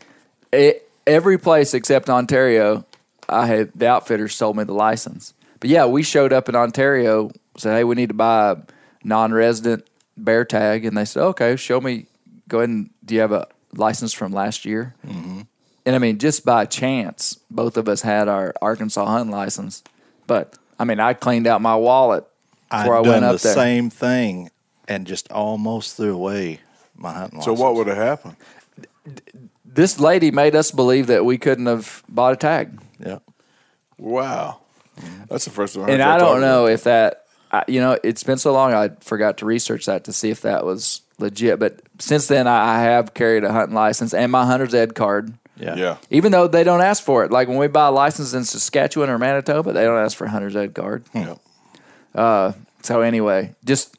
It, every place except Ontario, I had the outfitters sold me the license. But yeah, we showed up in Ontario, said, hey, we need to buy a non-resident bear tag. And they said, okay, show me, go ahead and, do you have a license from last year? Mm-hmm. And I mean, just by chance, both of us had our Arkansas hunting license. But I mean, I cleaned out my wallet before I've I went done up the there. same thing and just almost threw away my hunting So license. what would have happened? This lady made us believe that we couldn't have bought a tag. Yeah. Wow. That's the first time I heard And y'all I talk don't know about if that, I, you know, it's been so long I forgot to research that to see if that was legit. But since then, I, I have carried a hunting license and my hunter's ed card. Yeah. that. Yeah. Even though they don't ask for it. Like when we buy a license in Saskatchewan or Manitoba, they don't ask for a hunter's ed card. Yeah. Uh, so anyway, just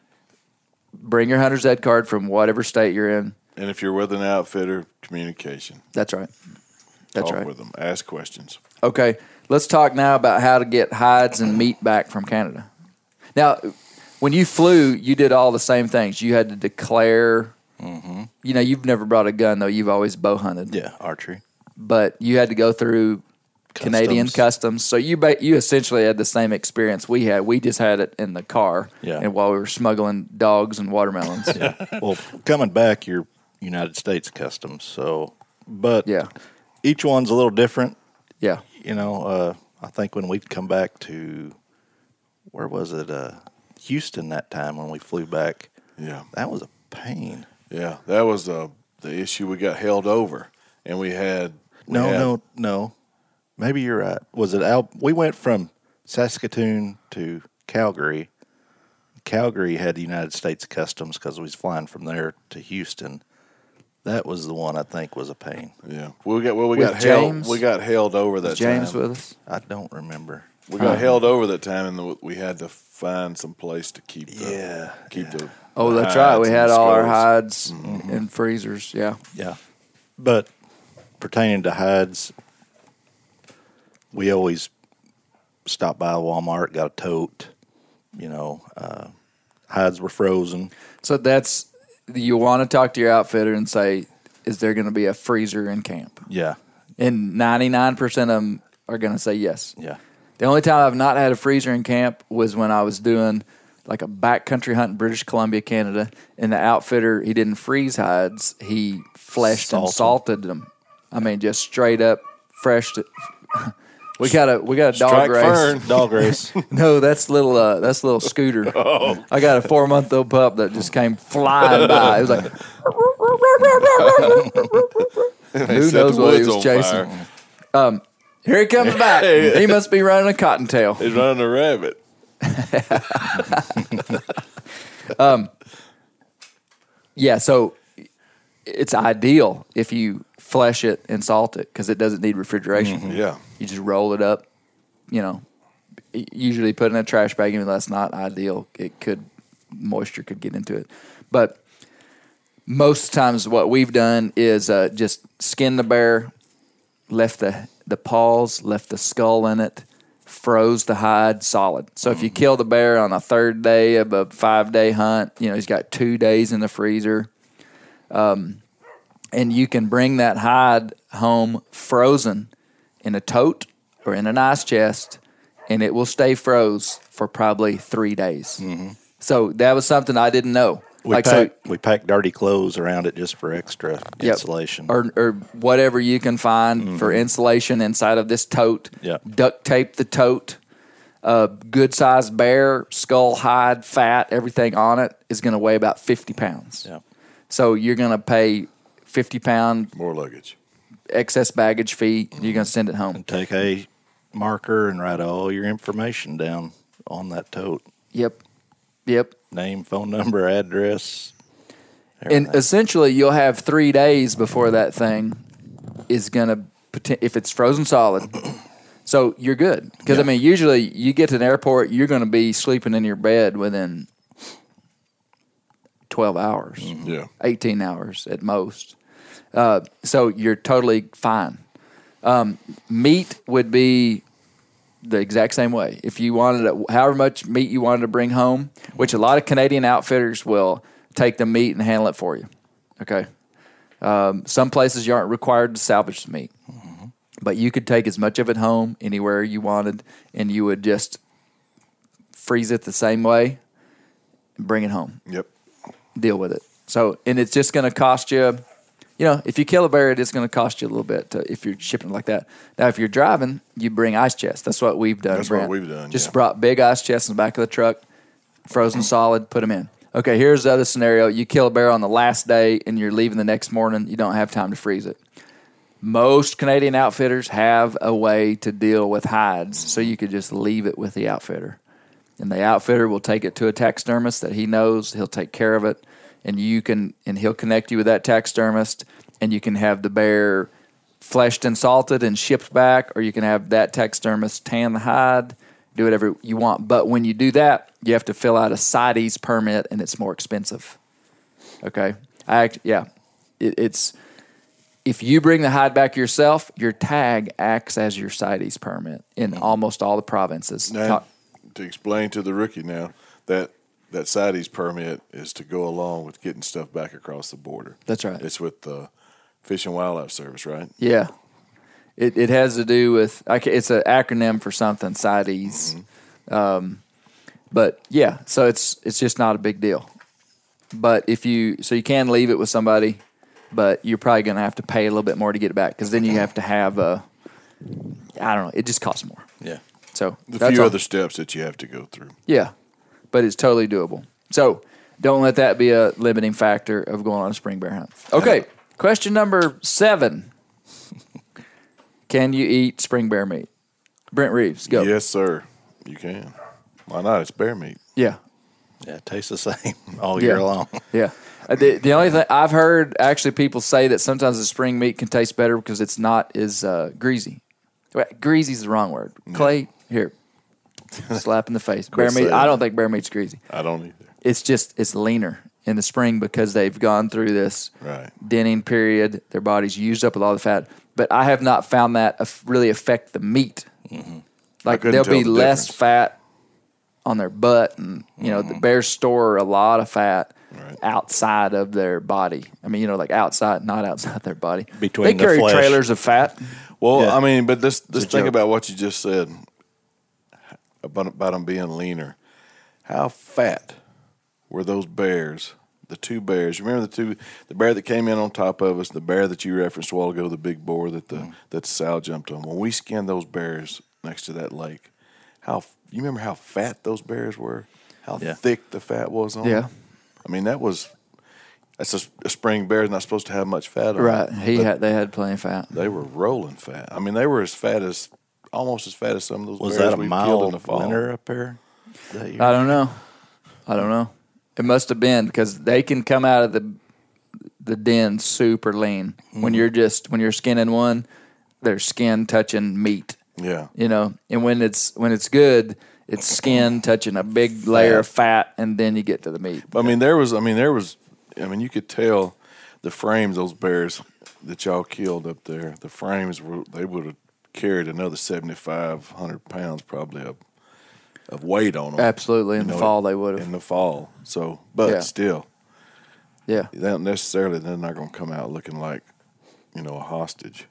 bring your hunter's ed card from whatever state you're in. And if you're with an outfitter, communication. That's right. That's Talk right. with them. Ask questions. Okay, let's talk now about how to get hides and meat back from Canada. Now, when you flew, you did all the same things. You had to declare. Mm-hmm. You know, you've never brought a gun though. You've always bow hunted. Yeah, archery. But you had to go through Canadian Customs. customs. So you ba- you essentially had the same experience we had. We just had it in the car. Yeah. And while we were smuggling dogs and watermelons. Yeah. Well, coming back, you're United States Customs. So, but Yeah. each one's a little different. Yeah. You know, uh, I think when we'd come back to, where was it? Uh, Houston that time when we flew back. Yeah. That was a pain. Yeah. That was uh, the issue. We got held over, and we had. We No, had, no, no. Maybe you're right. Was it Al? We went from Saskatoon to Calgary. Calgary had the United States Customs because we was flying from there to Houston. That was the one I think was a pain. Yeah. We got well. We With got James? held. We got held over that Was James time. with us? I don't remember. We got held over that time, and the, we had to find some place to keep. The, Yeah, Keep the. Oh, the that's right. We hides had and all our skulls. hides in freezers. Yeah. Yeah. But pertaining to hides, we always stopped by Walmart, got a tote. You know, uh, hides were frozen. So that's, you want to talk to your outfitter and say, is there going to be a freezer in camp? Yeah. And ninety-nine percent of them are going to say yes. Yeah. The only time I've not had a freezer in camp was when I was doing like a backcountry hunt in British Columbia, Canada, and the outfitter, he didn't freeze hides. He fleshed and Salt 'em. salted them. I mean, just straight up fresh. To, we got a we got a dog Strike race. Fern. Dog race. No, that's little. Uh, that's little Scooter. Oh. I got a four month old pup that just came flying by. It was like, who Set knows the what he woods was on chasing? fire. Here he comes back. He must be running a cottontail. He's running a rabbit. Yeah, so it's ideal if you flesh it and salt it because it doesn't need refrigeration. Yeah. You just roll it up, you know, usually put it in a trash bag, even though that's not ideal. It could, moisture could get into it. But most times what we've done is uh, just skin the bear, left the, the paws, left the skull in it, froze the hide solid. So if you kill the bear on a third day of a five-day hunt, you know, he's got two days in the freezer. Um, and you can bring that hide home frozen in a tote or in an ice chest, and it will stay froze for probably three days. Mm-hmm. So that was something I didn't know. We like pack so, we pack dirty clothes around it just for extra yep. insulation, or or whatever you can find mm-hmm. for insulation inside of this tote. Yep. Duct tape the tote. A uh, good sized bear, skull, hide, fat, everything on it is going to weigh about fifty pounds. Yep. So you're going to pay fifty pound More luggage. excess baggage fee. You're going to send it home. and take a marker and write all your information down on that tote. Yep. Yep. Name, phone number, address. And everything. essentially, you'll have three days before that thing is going to, if it's frozen solid. So you're good. Because, Yeah. I mean, usually you get to an airport, you're going to be sleeping in your bed within twelve hours, Yeah. eighteen hours at most. Uh, so you're totally fine. Um, meat would be the exact same way. If you wanted, a, however much meat you wanted to bring home, which a lot of Canadian outfitters will take the meat and handle it for you. Okay. Um, some places you aren't required to salvage the meat, mm-hmm. but you could take as much of it home anywhere you wanted, and you would just freeze it the same way and bring it home. Yep. Deal with it. So, and it's just going to cost you, you know, if you kill a bear, it's going to cost you a little bit to, if you're shipping like that. Now, if you're driving, you bring ice chests. That's what we've done. That's Brent. what we've done, Just yeah. brought big ice chests in the back of the truck, frozen solid, put them in. Okay, here's the other scenario. You kill a bear on the last day and you're leaving the next morning. You don't have time to freeze it. Most Canadian outfitters have a way to deal with hides, so you could just leave it with the outfitter. And the outfitter will take it to a taxidermist that he knows. He'll take care of it, and you can, and he'll connect you with that taxidermist, and you can have the bear fleshed and salted and shipped back, or you can have that taxidermist tan the hide, do whatever you want. But when you do that, you have to fill out a CITES permit, and it's more expensive. Okay, I act, yeah, it, it's if you bring the hide back yourself, your tag acts as your CITES permit in almost all the provinces. Now, Talk- to explain to the rookie now, that that CITES permit is to go along with getting stuff back across the border. That's right. It's with the Fish and Wildlife Service, right? Yeah, it it has to do with I ca- it's an acronym for something, CITES. Mm-hmm. Um, but yeah, so it's it's just not a big deal. But if you so you can leave it with somebody, but you're probably going to have to pay a little bit more to get it back because then you have to have a I don't know. It just costs more. Yeah. So The that's few all. other steps that you have to go through. Yeah, but it's totally doable. So don't let that be a limiting factor of going on a spring bear hunt. Okay, question number seven. Can you eat spring bear meat? Brent Reeves, go. Yes, sir. You can. Why not? It's bear meat. Yeah, Yeah, it tastes the same all Yeah. year long. yeah. Uh, The, the only thing I've heard, actually, people say that sometimes the spring meat can taste better because it's not as uh, greasy. Wait, greasy is the wrong word. Clay, here, slap in the face. Bear meat. saying I don't that. think bear meat's greasy. I don't either. It's just it's leaner in the spring because they've gone through this Right. denning period. Their body's used up with all the fat. But I have not found that aff- really affect the meat. Mm-hmm. Like couldn't there'll tell be the less difference. fat on their butt, and you know the bears store a lot of fat Right. outside of their body. I mean, you know, like outside, not outside their body. Between they the carry flesh. trailers of fat. Well, Yeah. I mean, but this this a thing joke. about what you just said about about them being leaner. How fat were those bears? The two bears. Remember the two, the bear that came in on top of us, the bear that you referenced a while ago, the big boar that the that Sal jumped on. When we skinned those bears next to that lake, how you remember how fat those bears were? How Yeah. thick the fat was on Yeah. them? I mean, that was. That's a, a spring bear is not supposed to have much fat on Right. it. He But had they had plenty of fat. They were rolling fat. I mean, they were as fat as almost as fat as some of those Was bears that a we killed in the mild fall. winter up there? That year? I don't know. I don't know. It must have been because they can come out of the the den super lean. Mm-hmm. When you're just when you're skinning one, their skin touching meat. Yeah. You know, and when it's when it's good, it's skin touching a big layer of fat, and then you get to the meat. I mean, there was. I mean, there was. I mean, you could tell the frames those bears that y'all killed up there. The frames were. They would have carried another seventy-five hundred pounds probably of of weight on them. Absolutely, in You the know, fall they would have. in the fall. So, but Yeah. still, Yeah, they don't necessarily. They're not going to come out looking like, you know, a hostage.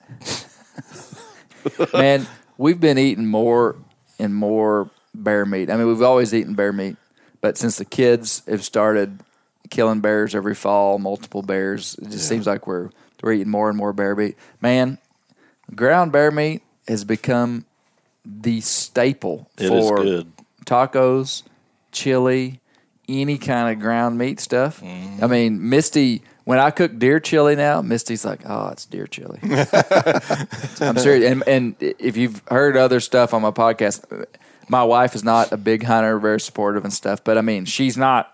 man, we've been eating more and more bear meat. I mean, we've always eaten bear meat, but since the kids have started killing bears every fall, multiple bears, it just seems like we're we're eating more and more bear meat. Man, ground bear meat has become the staple It is for good. tacos, chili, any kind of ground meat stuff. I mean, Misty, when I cook deer chili now, Misty's like, "Oh, it's deer chili." I'm serious. And, and if you've heard other stuff on my podcast, my wife is not a big hunter, very supportive and stuff. But I mean, she's not.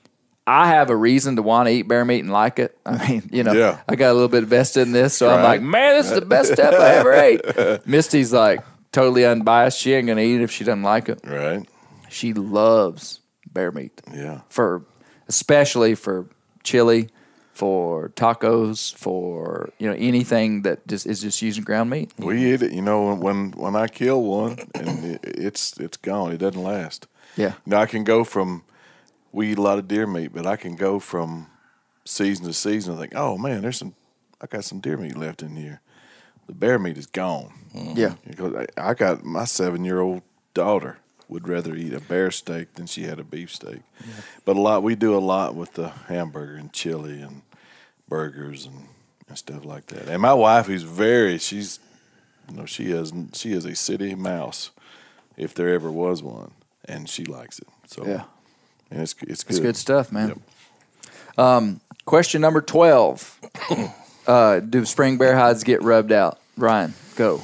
I have a reason to want to eat bear meat and like it. I mean, you know, Yeah. I got a little bit vested in this, so I'm Right. like, man, this is the best stuff I ever ate. Misty's like totally unbiased. She ain't gonna eat it if she doesn't like it. Right? She loves bear meat Yeah. for, especially for chili, for tacos, for you know anything that just is just using ground meat. We eat it. You know, when when, when I kill one and it, it's it's gone. It doesn't last. Yeah, You know, I can go from. We eat a lot of deer meat, but I can go from season to season and think, oh man, there's some. I got some deer meat left in here. The bear meat is gone. yeah, Because I, I got my seven year old daughter would rather eat a bear steak than she had a beef steak. Yeah. But a lot we do a lot with the hamburger and chili and burgers and, and stuff like that. And my wife, who's very, she's, you know, she is she is a city mouse, if there ever was one, and she likes it. So yeah. and it's it's good. It's good stuff, man. Yep. Um, question number twelve: uh, do spring bear hides get rubbed out? Ryan, go.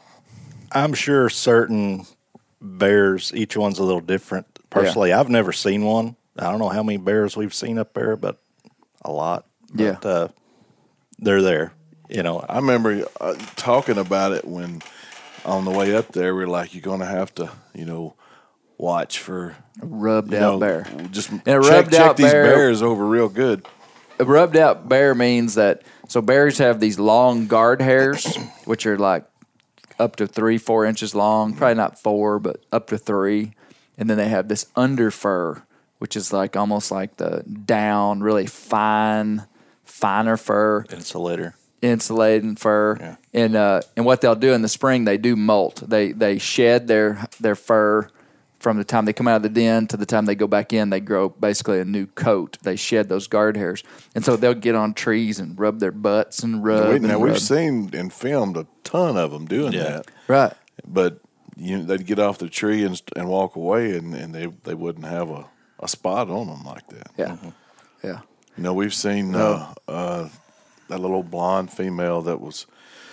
I'm sure certain bears, each one's a little different. Personally, I've never seen one. I don't know how many bears we've seen up there, but a lot. But, Yeah. uh, they're there. You know, I remember uh, talking about it when on the way up there, we are like, you're going to have to, you know, watch for Rubbed you out know, bear. Just a check, rubbed check out these bear- bears over real good. A rubbed out bear means that so bears have these long guard hairs, which are like up to three, four inches long. Probably not four, but up to three. And then they have this under fur, which is like almost like the down, really fine, finer fur. insulator. Insulating fur, Yeah. and uh, and what they'll do in the spring, they do molt. They they shed their their fur from the time they come out of the den to the time they go back in. They grow basically a new coat. They shed those guard hairs, and so they'll get on trees and rub their butts and rub. We, and now rub. we've seen and filmed a ton of them doing Yeah. that, right. but you they'd get off the tree and and walk away, and, and they they wouldn't have a, a spot on them like that. Yeah, yeah, You know, we've seen uh, uh, that little blonde female that was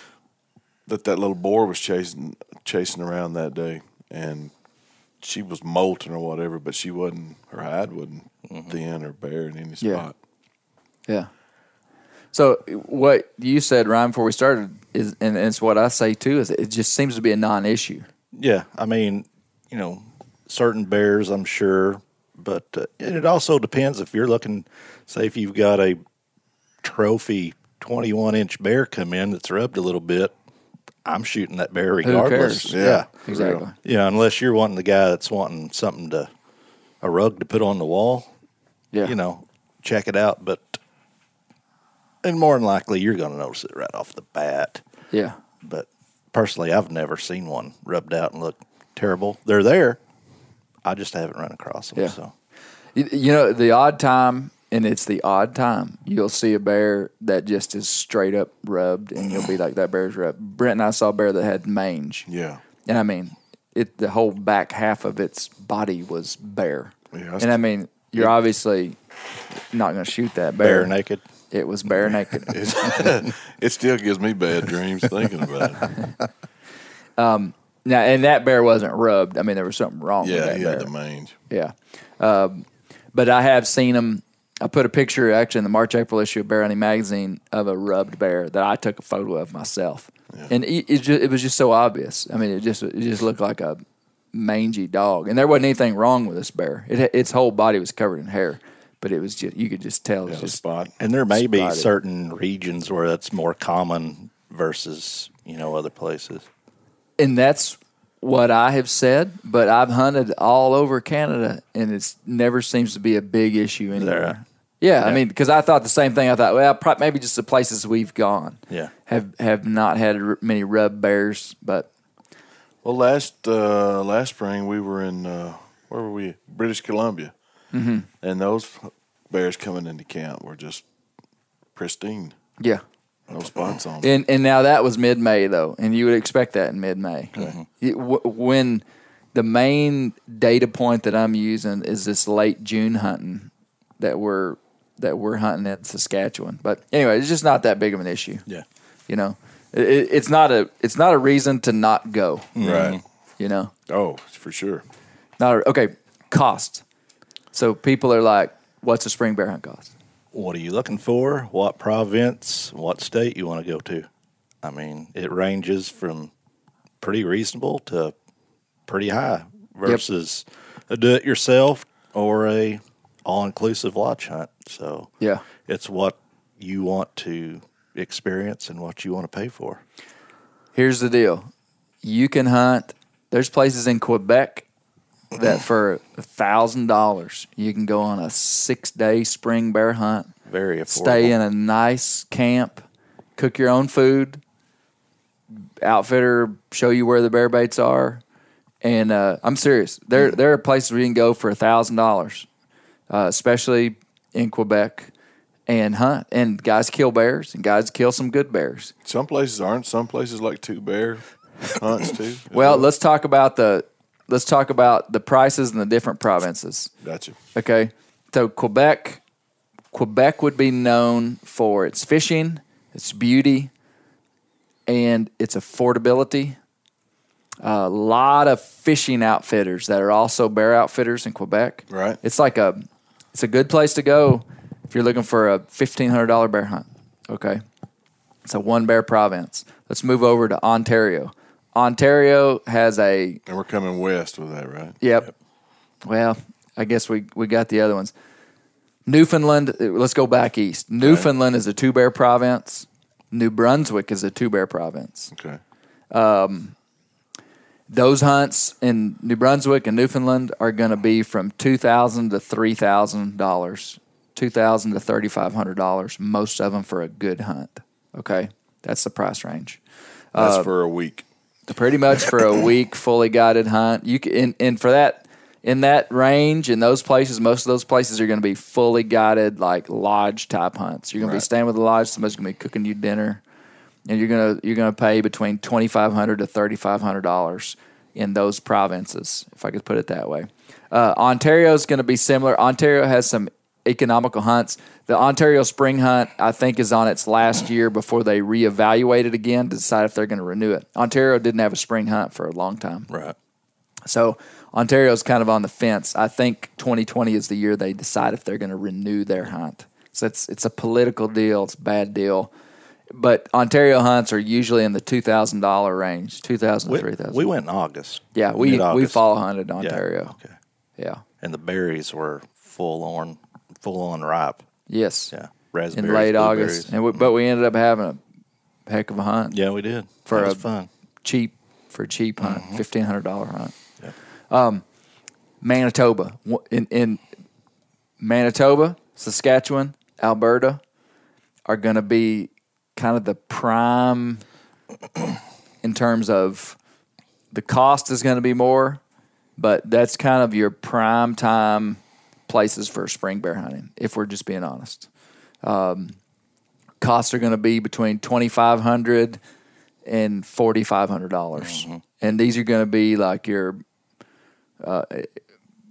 that that little boar was chasing chasing around that day, and she was molting or whatever, but she wasn't. Her hide wasn't thin or bare in any Yeah. spot. yeah. So what you said, Ryan, before we started is, and it's what I say too, is it just seems to be a non-issue. Yeah, I mean, you know, certain bears, I'm sure, but uh, and it also depends if you're looking. Say, if you've got a trophy twenty-one inch bear come in that's rubbed a little bit, I'm shooting that bear regardless. cares? Yeah. yeah, Exactly. yeah. Unless you're wanting the guy that's wanting something to a rug to put on the wall, Yeah. you know, check it out. But and more than likely, you're going to notice it right off the bat. Yeah. But personally, I've never seen one rubbed out and look terrible. They're there. I just haven't run across them. Yeah. So You, you know, the odd time, and it's the odd time, you'll see a bear that just is straight up rubbed, and you'll be like, that bear's rubbed. Brent and I saw a bear that had mange. Yeah, And I mean, it the whole back half of its body was bare. Yeah, that's- and I mean, you're obviously not going to shoot that bear. Bare naked. It was bare naked. It's, it still gives me bad dreams thinking about it. Now, and that bear wasn't rubbed. I mean, there was something wrong with Yeah, that he bear. had the mange. Yeah. Um, but I have seen them. I put a picture actually in the March April issue of Bear Hunting Magazine of a rubbed bear that I took a photo of myself. Yeah. And it, it, just, it was just so obvious. I mean, it just it just looked like a mangy dog. And there wasn't anything wrong with this bear. It, its whole body was covered in hair. But it was just, you could just tell it was Yeah, just spot. And there may be spotted. certain regions where that's more common versus, you know, other places. And that's what I have said, but I've hunted all over Canada, and it never seems to be a big issue anywhere. There. Yeah, Yeah. I mean, because I thought the same thing. I thought, well, pro- maybe just the places we've gone Yeah. have, have not had r- many rub bears, but Well, last uh, last spring we were in uh, where were we? British Columbia, mm-hmm. and those bears coming into camp were just pristine. yeah. No spots on them. And and now that was mid May though, and you would expect that in mid May. When the main data point that I'm using is this late June hunting that we're that we're hunting in Saskatchewan. But anyway, it's just not that big of an issue. Yeah. You know, it, it's not a it's not a reason to not go. Right. You know, Oh, for sure. not a, okay. Cost. So people are like, "What's a spring bear hunt cost?" What are you looking for? What province? What state you want to go to? I mean, it ranges from pretty reasonable to pretty high versus a do-it-yourself or a all-inclusive lodge hunt. So Yeah. it's what you want to experience and what you want to pay for. Here's the deal. You can hunt. There's places in Quebec that for a thousand dollars you can go on a six-day spring bear hunt. Very affordable. Stay in a nice camp, cook your own food, outfitter show you where the bear baits are, and uh, I'm serious. There there are places where you can go for a thousand dollars, especially in Quebec, and hunt. And guys kill bears, and guys kill some good bears. Some places aren't. Some places like two bear hunts too. Well, let's talk about the let's talk about the prices in the different provinces. Gotcha. Okay, so Quebec, Quebec would be known for its fishing, its beauty, and its affordability. A lot of fishing outfitters that are also bear outfitters in Quebec. Right. It's like a, it's a good place to go if you're looking for a fifteen hundred dollar bear hunt. Okay, it's a one bear province. Let's move over to Ontario. Ontario has a And we're coming west with that, right? Yep. Well, I guess we, we got the other ones. Newfoundland, let's go back east. Newfoundland is a two bear province. New Brunswick is a two bear province. Okay. Those hunts in New Brunswick and Newfoundland are going to be from two thousand dollars to three thousand dollars, two thousand dollars to three thousand five hundred dollars, most of them for a good hunt. Okay? That's the price range. That's Uh, for a week. Pretty much for a week, fully guided hunt. You can, and, and for that, in that range, in those places, most of those places are going to be fully guided, like lodge type hunts. You're going to be Right. staying with the lodge. Somebody's going to be cooking you dinner, and you're going to you're going to pay between twenty five hundred to thirty five hundred dollars in those provinces, if I could put it that way. Uh, Ontario is going to be similar. Ontario has some economical hunts. The Ontario Spring Hunt, I think, is on its last year before they reevaluate it again to decide if they're going to renew it. Ontario didn't have a spring hunt for a long time. Right. So Ontario's kind of on the fence. I think twenty twenty is the year they decide if they're going to renew their hunt. So it's it's a political deal. It's a bad deal. But Ontario hunts are usually in the two thousand dollars range, two thousand dollars We, to three thousand dollars. we went in August. Yeah, we, we Mid-August. fall hunted Yeah, Ontario. Okay. Yeah. And the berries were full on, full on ripe. Yes. Yeah. In Raspberries. late blueberries. August. and we, But we ended up having a heck of a hunt. Yeah, we did. For that was a- fun. cheap for a cheap hunt, Mm-hmm. fifteen hundred dollar hunt. Yeah. Um, Manitoba in in Manitoba, Saskatchewan, Alberta are going to be kind of the prime in terms of the cost is going to be more, but that's kind of your prime time places for spring bear hunting. If we're just being honest, um, costs are going to be between twenty five hundred and forty five hundred dollars, and these are going to be like your uh,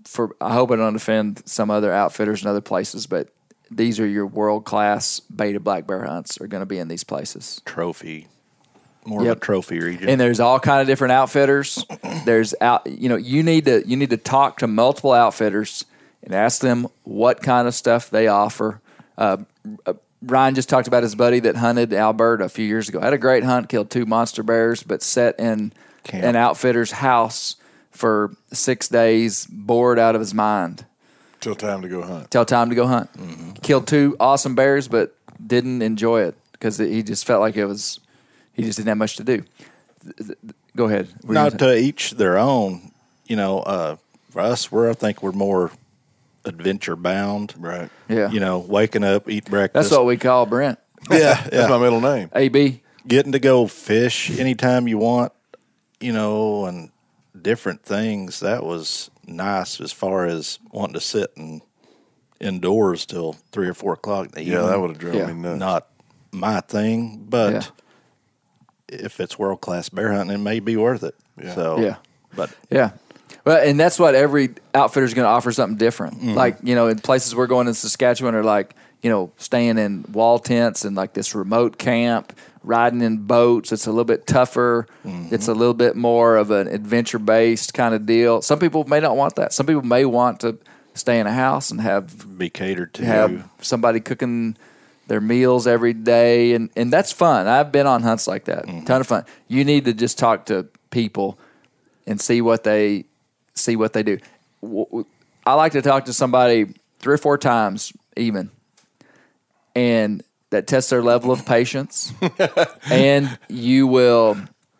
for I hope I don't offend some other outfitters and other places, but these are your world class beta black bear hunts are going to be in these places. Trophy, more Yep. of a trophy region. And there's all kind of different outfitters. There's out, you know, you need to you need to talk to multiple outfitters and ask them what kind of stuff they offer. Uh, uh, Ryan just talked about his buddy that hunted Alberta a few years ago. Had a great hunt, killed two monster bears, but sat in Camp. an outfitter's house for six days, bored out of his mind. Till time to go hunt. Till time to go hunt. Mm-hmm. Killed two awesome bears, but didn't enjoy it because he just felt like it was. He just didn't have much to do. Go ahead. What were you Now, gonna say? to each their own. You know, uh, for us, we're I think we're more adventure bound. Right. Yeah. You know, waking up, eat breakfast. That's what we call Brent. Yeah, That's yeah. my middle name. A B. Getting to go fish anytime you want. You know, and different things. That was nice as far as wanting to sit and indoors till three or four o'clock in the Yeah, evening. that would have drove Yeah. me nuts. Not my thing, but Yeah. if it's world class bear hunting, it may be worth it. Yeah. So Yeah. but Yeah. Well, and that's what every outfitter is going to offer something different. Mm-hmm. Like, you know, in places we're going in Saskatchewan are like, you know, staying in wall tents and like this remote camp, riding in boats. It's a little bit tougher. Mm-hmm. It's a little bit more of an adventure based kind of deal. Some people may not want that. Some people may want to stay in a house and have be catered to. have somebody cooking their meals every day, and, and that's fun. I've been on hunts like that. Mm-hmm. Ton of fun. You need to just talk to people and see what they see what they do. W- w- I like to talk to somebody three or four times even, and that tests their level of patience. And you will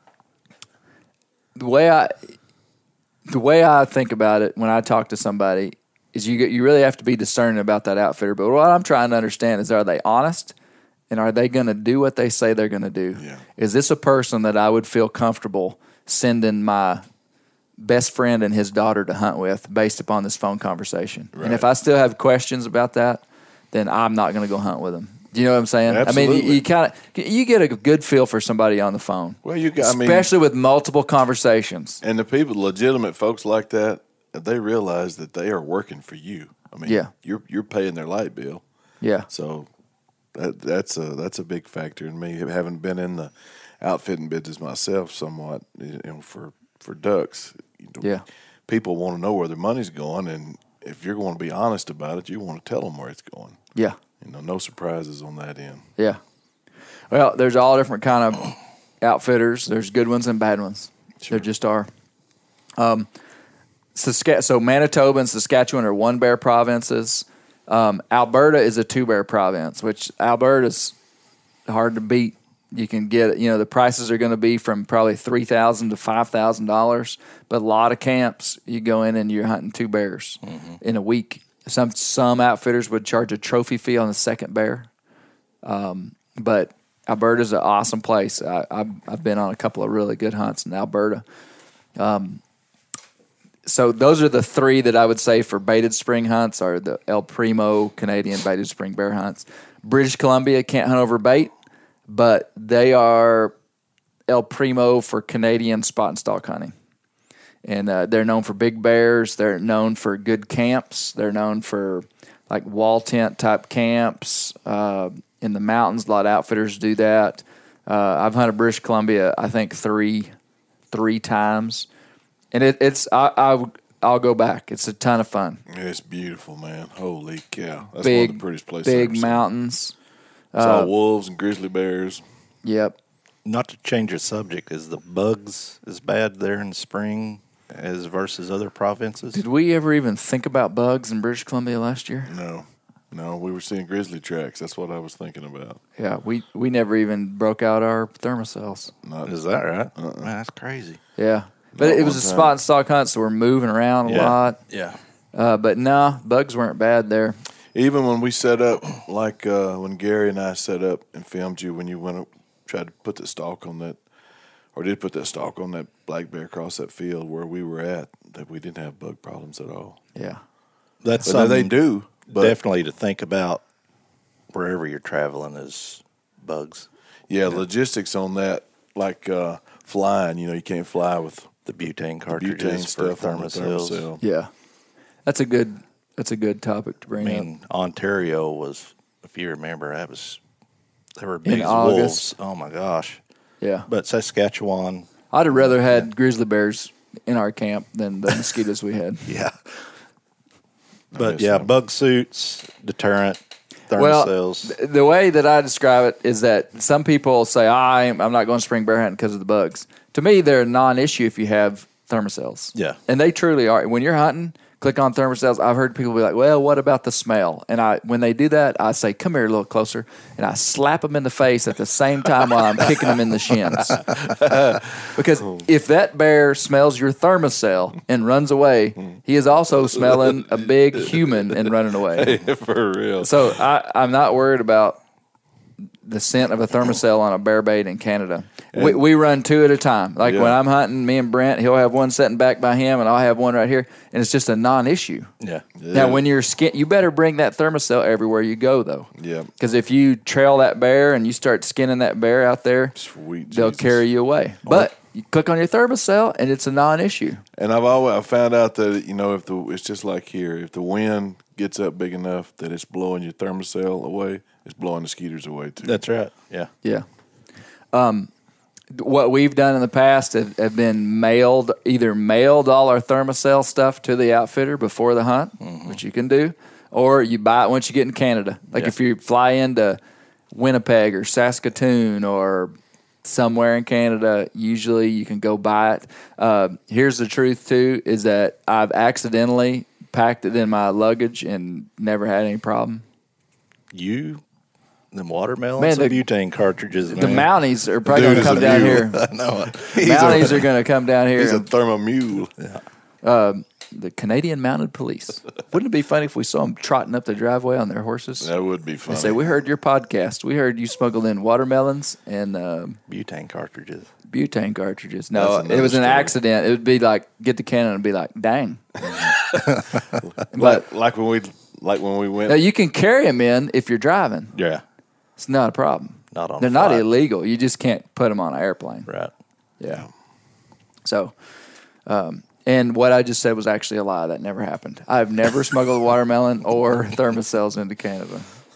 the way I the way I think about it when I talk to somebody is you get, you really have to be discerning about that outfitter. But what I'm trying to understand is, are they honest, and are they going to do what they say they're going to do? Yeah. Is this a person that I would feel comfortable sending my best friend and his daughter to hunt with based upon this phone conversation? And if I still have questions about that, then I'm not going to go hunt with them. Do you know what I'm saying? I mean, Absolutely. you, you kind of you get a good feel for somebody on the phone. Well, you got, I mean, especially with multiple conversations. and the people, legitimate folks like that, they realize that they are working for you. I mean, Yeah. you're you're paying their light bill, Yeah. so that that's a that's a big factor in me having been in the outfitting business myself somewhat. You know, for for ducks, you know, Yeah. people want to know where their money's going, and if you're going to be honest about it, you want to tell them where it's going. Yeah. You know, no surprises on that end. Yeah. Well, there's all different kind of outfitters. There's good ones and bad ones. Sure. There just are. Um, Sask- so Manitoba and Saskatchewan are one bear provinces. Um, Alberta is a two bear province, which Alberta's hard to beat. You can get, you know, the prices are going to be from probably three thousand to five thousand dollars. But a lot of camps, you go in and you're hunting two bears in a week. Some some outfitters would charge a trophy fee on the second bear. Um, but Alberta's an awesome place. I, I've, I've been on a couple of really good hunts in Alberta. Um, so those are the three that I would say for baited spring hunts are the El Primo Canadian baited spring bear hunts. British Columbia can't hunt over bait, but they are El Primo for Canadian spot and stalk hunting. And uh, they're known for big bears. They're known for good camps. They're known for like wall tent type camps uh, in the mountains. A lot of outfitters do that. Uh, I've hunted British Columbia, I think three, three times, and it, it's I, I I'll go back. It's a ton of fun. It's beautiful, man. Holy cow! That's big, one of the prettiest places. I've big ever seen. mountains. It's all wolves and grizzly bears. Yep. Not to change the subject, is the bugs as bad there in the spring as versus other provinces? Did we ever even think about bugs in British Columbia last year? No, no, we were seeing grizzly tracks. That's what I was thinking about. Yeah, we, we never even broke out our thermocells. Not Is that right? Man, that's crazy. Yeah. But Not it was one a time. spot and stalk hunt, so we're moving around a Yeah. lot. Yeah. Uh, but no, bugs weren't bad there. Even when we set up, like uh, when Gary and I set up and filmed you, when you went up, tried to put the stalk on that, or did put that stalk on that black bear across that field where we were at, that we didn't have bug problems at all. Yeah. That's But now they something do. But definitely to think about wherever you're traveling is bugs. yeah, logistics on that, like uh, flying. You know, you can't fly with The butane butane cartridges for stuff on the thermocells. thermocell. Yeah. That's a good. That's a good topic to I bring mean, up. Ontario was, if you remember, that was they were big In as August. wolves. Oh my gosh! Yeah, But Saskatchewan, I'd have rather had grizzly bears in our camp than the mosquitoes we had. yeah. But miss yeah, them. bug suits, deterrent, Well, thermocells. th- the way that I describe it is that some people say, I, I'm not going spring bear hunting because of the bugs. To me, they're a non-issue if you have thermocells. Yeah. And they truly are. When you're hunting, click on thermocells. I've heard people be like, well, what about the smell? And I, when they do that, I say, come here a little closer. And I slap them in the face at the same time while I'm kicking them in the shins. Because if that bear smells your thermocell and runs away, he is also smelling a big human and running away. For real. So I, I'm not worried about the scent of a thermocell on a bear bait in Canada. We, we run two at a time. Like Yeah. when I'm hunting, me and Brent, he'll have one sitting back by him, and I'll have one right here, and it's just a non-issue. Yeah. Now, when you're skin, you better bring that thermocell everywhere you go, though. Yeah. Because if you trail that bear and you start skinning that bear out there, Sweet they'll Jesus. carry you away. But you click on your thermocell, and it's a non-issue. And I've always I found out that you know if the it's just like here, if the wind gets up big enough that it's blowing your thermocell away, it's blowing the skeeters away too. That's right. Yeah. Yeah. Um, what we've done in the past have, have been mailed, either mailed all our thermocell stuff to the outfitter before the hunt, which you can do, or you buy it once you get in Canada. Like Yeah. if you fly into Winnipeg or Saskatoon or somewhere in Canada, usually you can go buy it. Uh, here's the truth, too, is that I've accidentally packed it in my luggage and never had any problem. You, them watermelons, Man, and the- butane cartridges. The man. Mounties are probably Dude going to is come a down mule. here. I know it. Mounties are going to come down here. He's a and- thermomule. the Canadian Mounted Police. Wouldn't it be funny if we saw them trotting up the driveway on their horses? That would be They funny. say, we heard your podcast. We heard you smuggled in watermelons and um, Butane cartridges. butane cartridges. No, That's it was an another story. accident. It would be like, get to Canada and be like, dang. like, But like when we like when we went. now you can carry them in if you're driving. Yeah. It's not a problem. Not on They're not flight. illegal. You just can't put them on an airplane. Right. Yeah. So, um, and what I just said was actually a lie. That never happened. I've never smuggled watermelon or thermocells into Canada.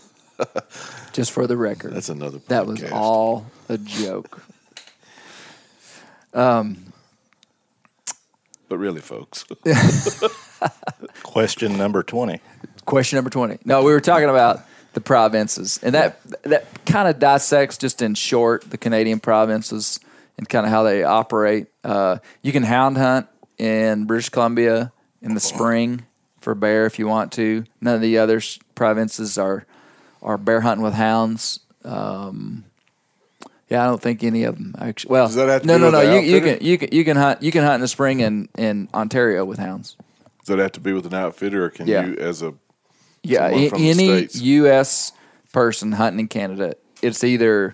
Just for the record. That's another. That was podcast. all a joke. But really, folks, Question number twenty. Question number twenty. No, we were talking about the provinces, and that that kind of dissects, just in short, the Canadian provinces and kind of how they operate. Uh, you can hound hunt in British Columbia in the spring for bear if you want to. None of the other s- provinces are are bear hunting with hounds. Um, yeah, I don't think any of them actually. Well, Does that have to no, do no, with no. the You, you outfitter? can you can you can hunt you can hunt in the spring in, in Ontario with hounds. does that have to be with an outfitter, or can Yeah. you, as a Yeah, someone a- from the any States? U S person hunting in Canada, it's either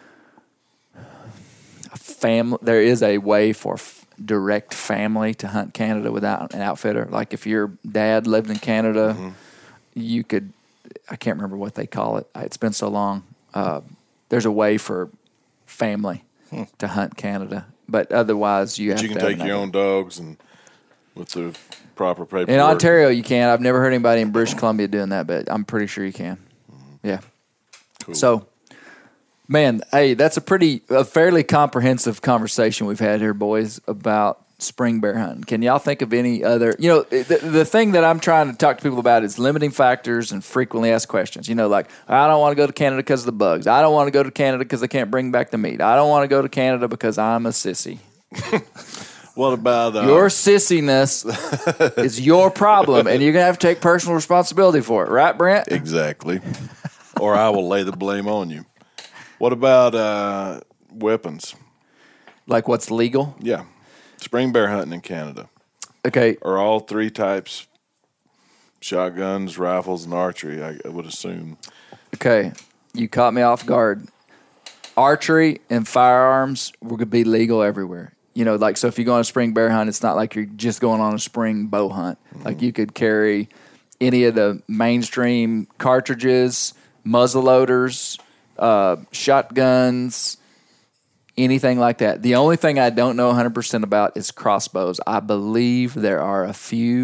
a family. There is a way for f- direct family to hunt Canada without an outfitter. Like if your dad lived in Canada, Mm-hmm. you could. I can't remember what they call it. It's been so long. Uh, there's a way for family to hunt Canada, but otherwise you have Hmm. you can to have take an your outfitter. own dogs and with the proper paperwork. In Ontario, you can. I've never heard anybody in British Columbia doing that, but I'm pretty sure you can. Yeah. Cool. So, man, hey, that's a pretty, a fairly comprehensive conversation we've had here, boys, about spring bear hunting. Can y'all think of any other, you know, the, the thing that I'm trying to talk to people about is limiting factors and frequently asked questions. You know, like, I don't want to go to Canada because of the bugs. I don't want to go to Canada because I can't bring back the meat. I don't want to go to Canada because I'm a sissy. What about uh, Your sissiness is your problem, and you're going to have to take personal responsibility for it. Right, Brent? exactly? Or I will lay the blame on you. What about uh, weapons? Like what's legal? Yeah, spring bear hunting in Canada. Okay, Are all three types shotguns, rifles, and archery? I, I would assume. okay. You caught me off guard. Archery and firearms would be legal everywhere. You know, like, so if you go on a spring bear hunt, it's not like you're just going on a spring bow hunt. Like, you could carry any of the mainstream cartridges, muzzle loaders, uh, shotguns, anything like that. The only thing I don't know one hundred percent about is crossbows. I believe there are a few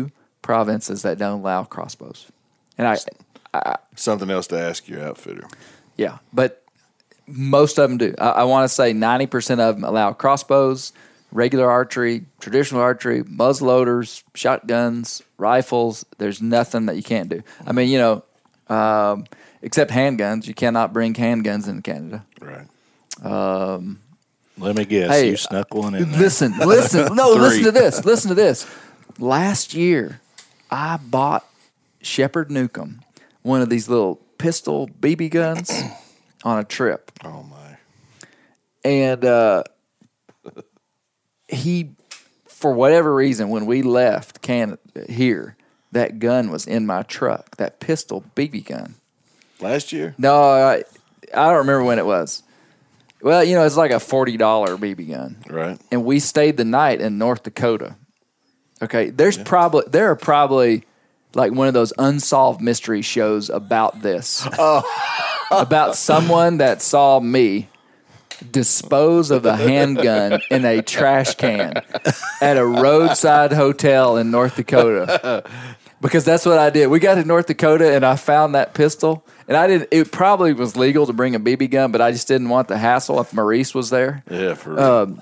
provinces that don't allow crossbows. And I, I Something else to ask your outfitter. yeah, but most of them do. I, I want to say ninety percent of them allow crossbows, regular archery, traditional archery, muzzleloaders, shotguns, rifles. There's nothing that you can't do. I mean, you know, um, except handguns. You cannot bring handguns into Canada. Right. Um, Let me guess. Hey, you snuck one in there. listen, listen. No, Three. listen to this. Listen to this. Last year, I bought Shepherd Newcomb one of these little pistol B B guns on a trip. Oh, my. And uh, he, for whatever reason, when we left Canada here, that gun was in my truck, that pistol B B gun. Last year? No, I, I don't remember when it was. Well, you know, it's like a forty dollars B B gun. Right. And we stayed the night in North Dakota. Okay, there's probably, there are probably like one of those unsolved mystery shows about this. Oh. About someone that saw me dispose of a handgun in a trash can at a roadside hotel in North Dakota. Because that's what I did. We got to North Dakota and I found that pistol. And I didn't, it probably was legal to bring a B B gun, but I just didn't want the hassle if Maurice was there. Yeah, for real. Um,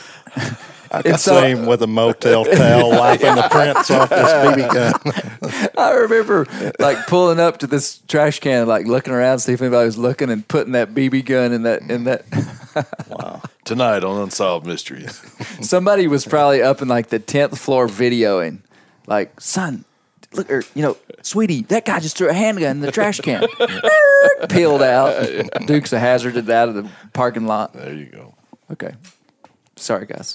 I can so- see him with a motel towel wiping the prints off this B B gun. I remember like pulling up to this trash can, like looking around, see if anybody was looking, and putting that B B gun in that in that. Wow. Tonight on Unsolved Mysteries. Somebody was probably up in like the tenth floor videoing, like, son, look, or you know, sweetie, that guy just threw a handgun in the trash can. Peeled out. Dukes of Hazzard did that out of the parking lot. There you go. Okay, sorry guys.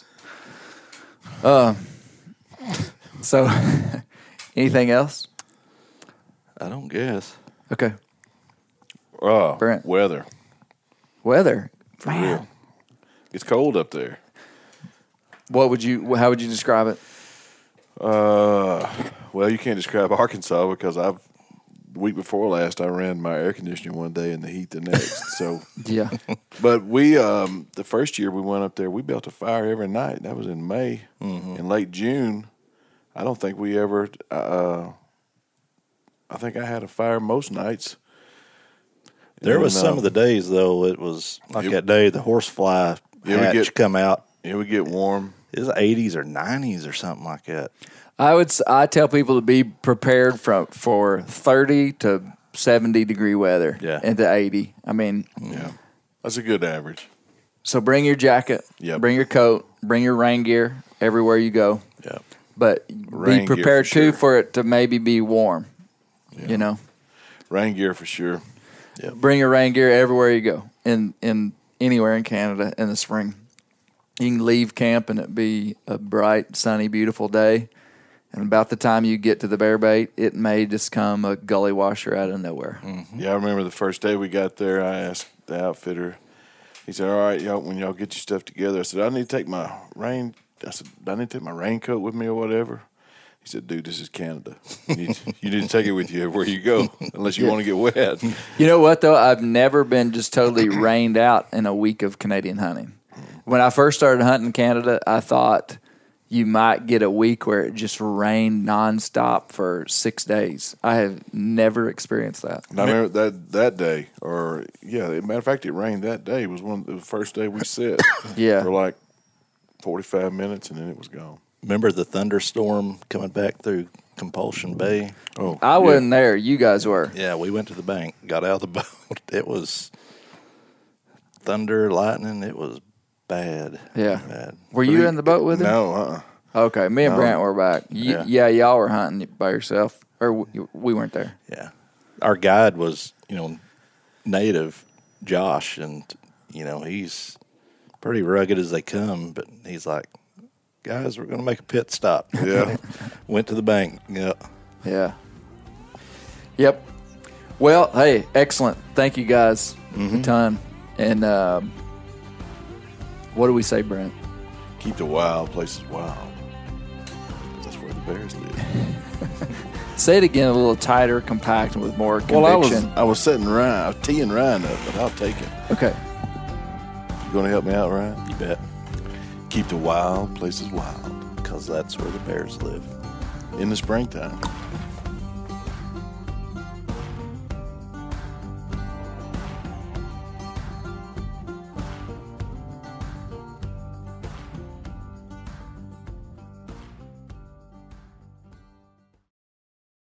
Uh, so anything else? I don't guess. Okay, Oh, Brent. weather. weather. For Man. real. It's cold up there. What would you? How would you describe it? Uh, well, you can't describe Arkansas because I've the week before last I ran my air conditioning one day and the heat the next. So, Yeah. but we um the first year we went up there, we built a fire every night. That was in May. In late June, I don't think we ever. Uh, I think I had a fire most nights. There was And, some uh, of the days though. It was like it- that day the horsefly Yeah, we hatch get- come out. It would get warm. It was eighties or nineties or something like that. I would. s- I tell people to be prepared from for thirty to seventy degree weather. Yeah. Into eighty. I mean, Yeah, that's a good average. so bring your jacket. Yep. Bring your coat. Bring your rain gear everywhere you go. Yeah, But Rain be gear prepared for too sure. for it to maybe be warm. You know, rain gear for sure. bring your rain gear everywhere you go in in anywhere in Canada in the spring. You can leave camp and it be a bright, sunny, beautiful day. And about the time you get to the bear bait, it may just come a gully washer out of nowhere. Yeah, I remember the first day we got there, I asked the outfitter, he said, all right, y'all, when y'all get your stuff together, I said, I need to take my rain, I said, do I need to take my raincoat with me or whatever? He said, dude, this is Canada. You need, you need to take it with you everywhere you go, unless you want to get wet. You know what, though? I've never been just totally rained out in a week of Canadian hunting. When I first started hunting in Canada, I thought you might get a week where it just rained nonstop for six days. I have never experienced that. And I remember that, that day, or, yeah, as a matter of fact, it rained that day. It was one of the first day we set Yeah. for like forty-five minutes, and then it was gone. Remember the thunderstorm coming back through Compulsion Bay? Oh, I yeah. wasn't there. You guys were. Yeah, we went to the bank, got out of the boat. It was thunder, lightning. It was bad. Yeah. Bad. Were you in the boat with him? No, uh-uh. Okay, me and No. Brant were back. You, Yeah. yeah. y'all were hunting by yourself, or we, we weren't there. Yeah. Our guide was, you know, native, Josh, and, you know, he's pretty rugged as they come, but he's like, guys, we're going to make a pit stop. Yeah. Went to the bank. Yeah. Yeah. Yep. Well, hey, excellent. Thank you guys a ton. And um, what do we say, Brent? Keep the wild places wild. That's where the bears live. Say it again a little tighter, compact, and with more conviction. Well, I was I was setting Ryan, I was teeing Ryan up, but I'll take it. Okay. You going to help me out, Ryan? You bet. Keep the wild places wild. Because that's where the bears live. in the springtime.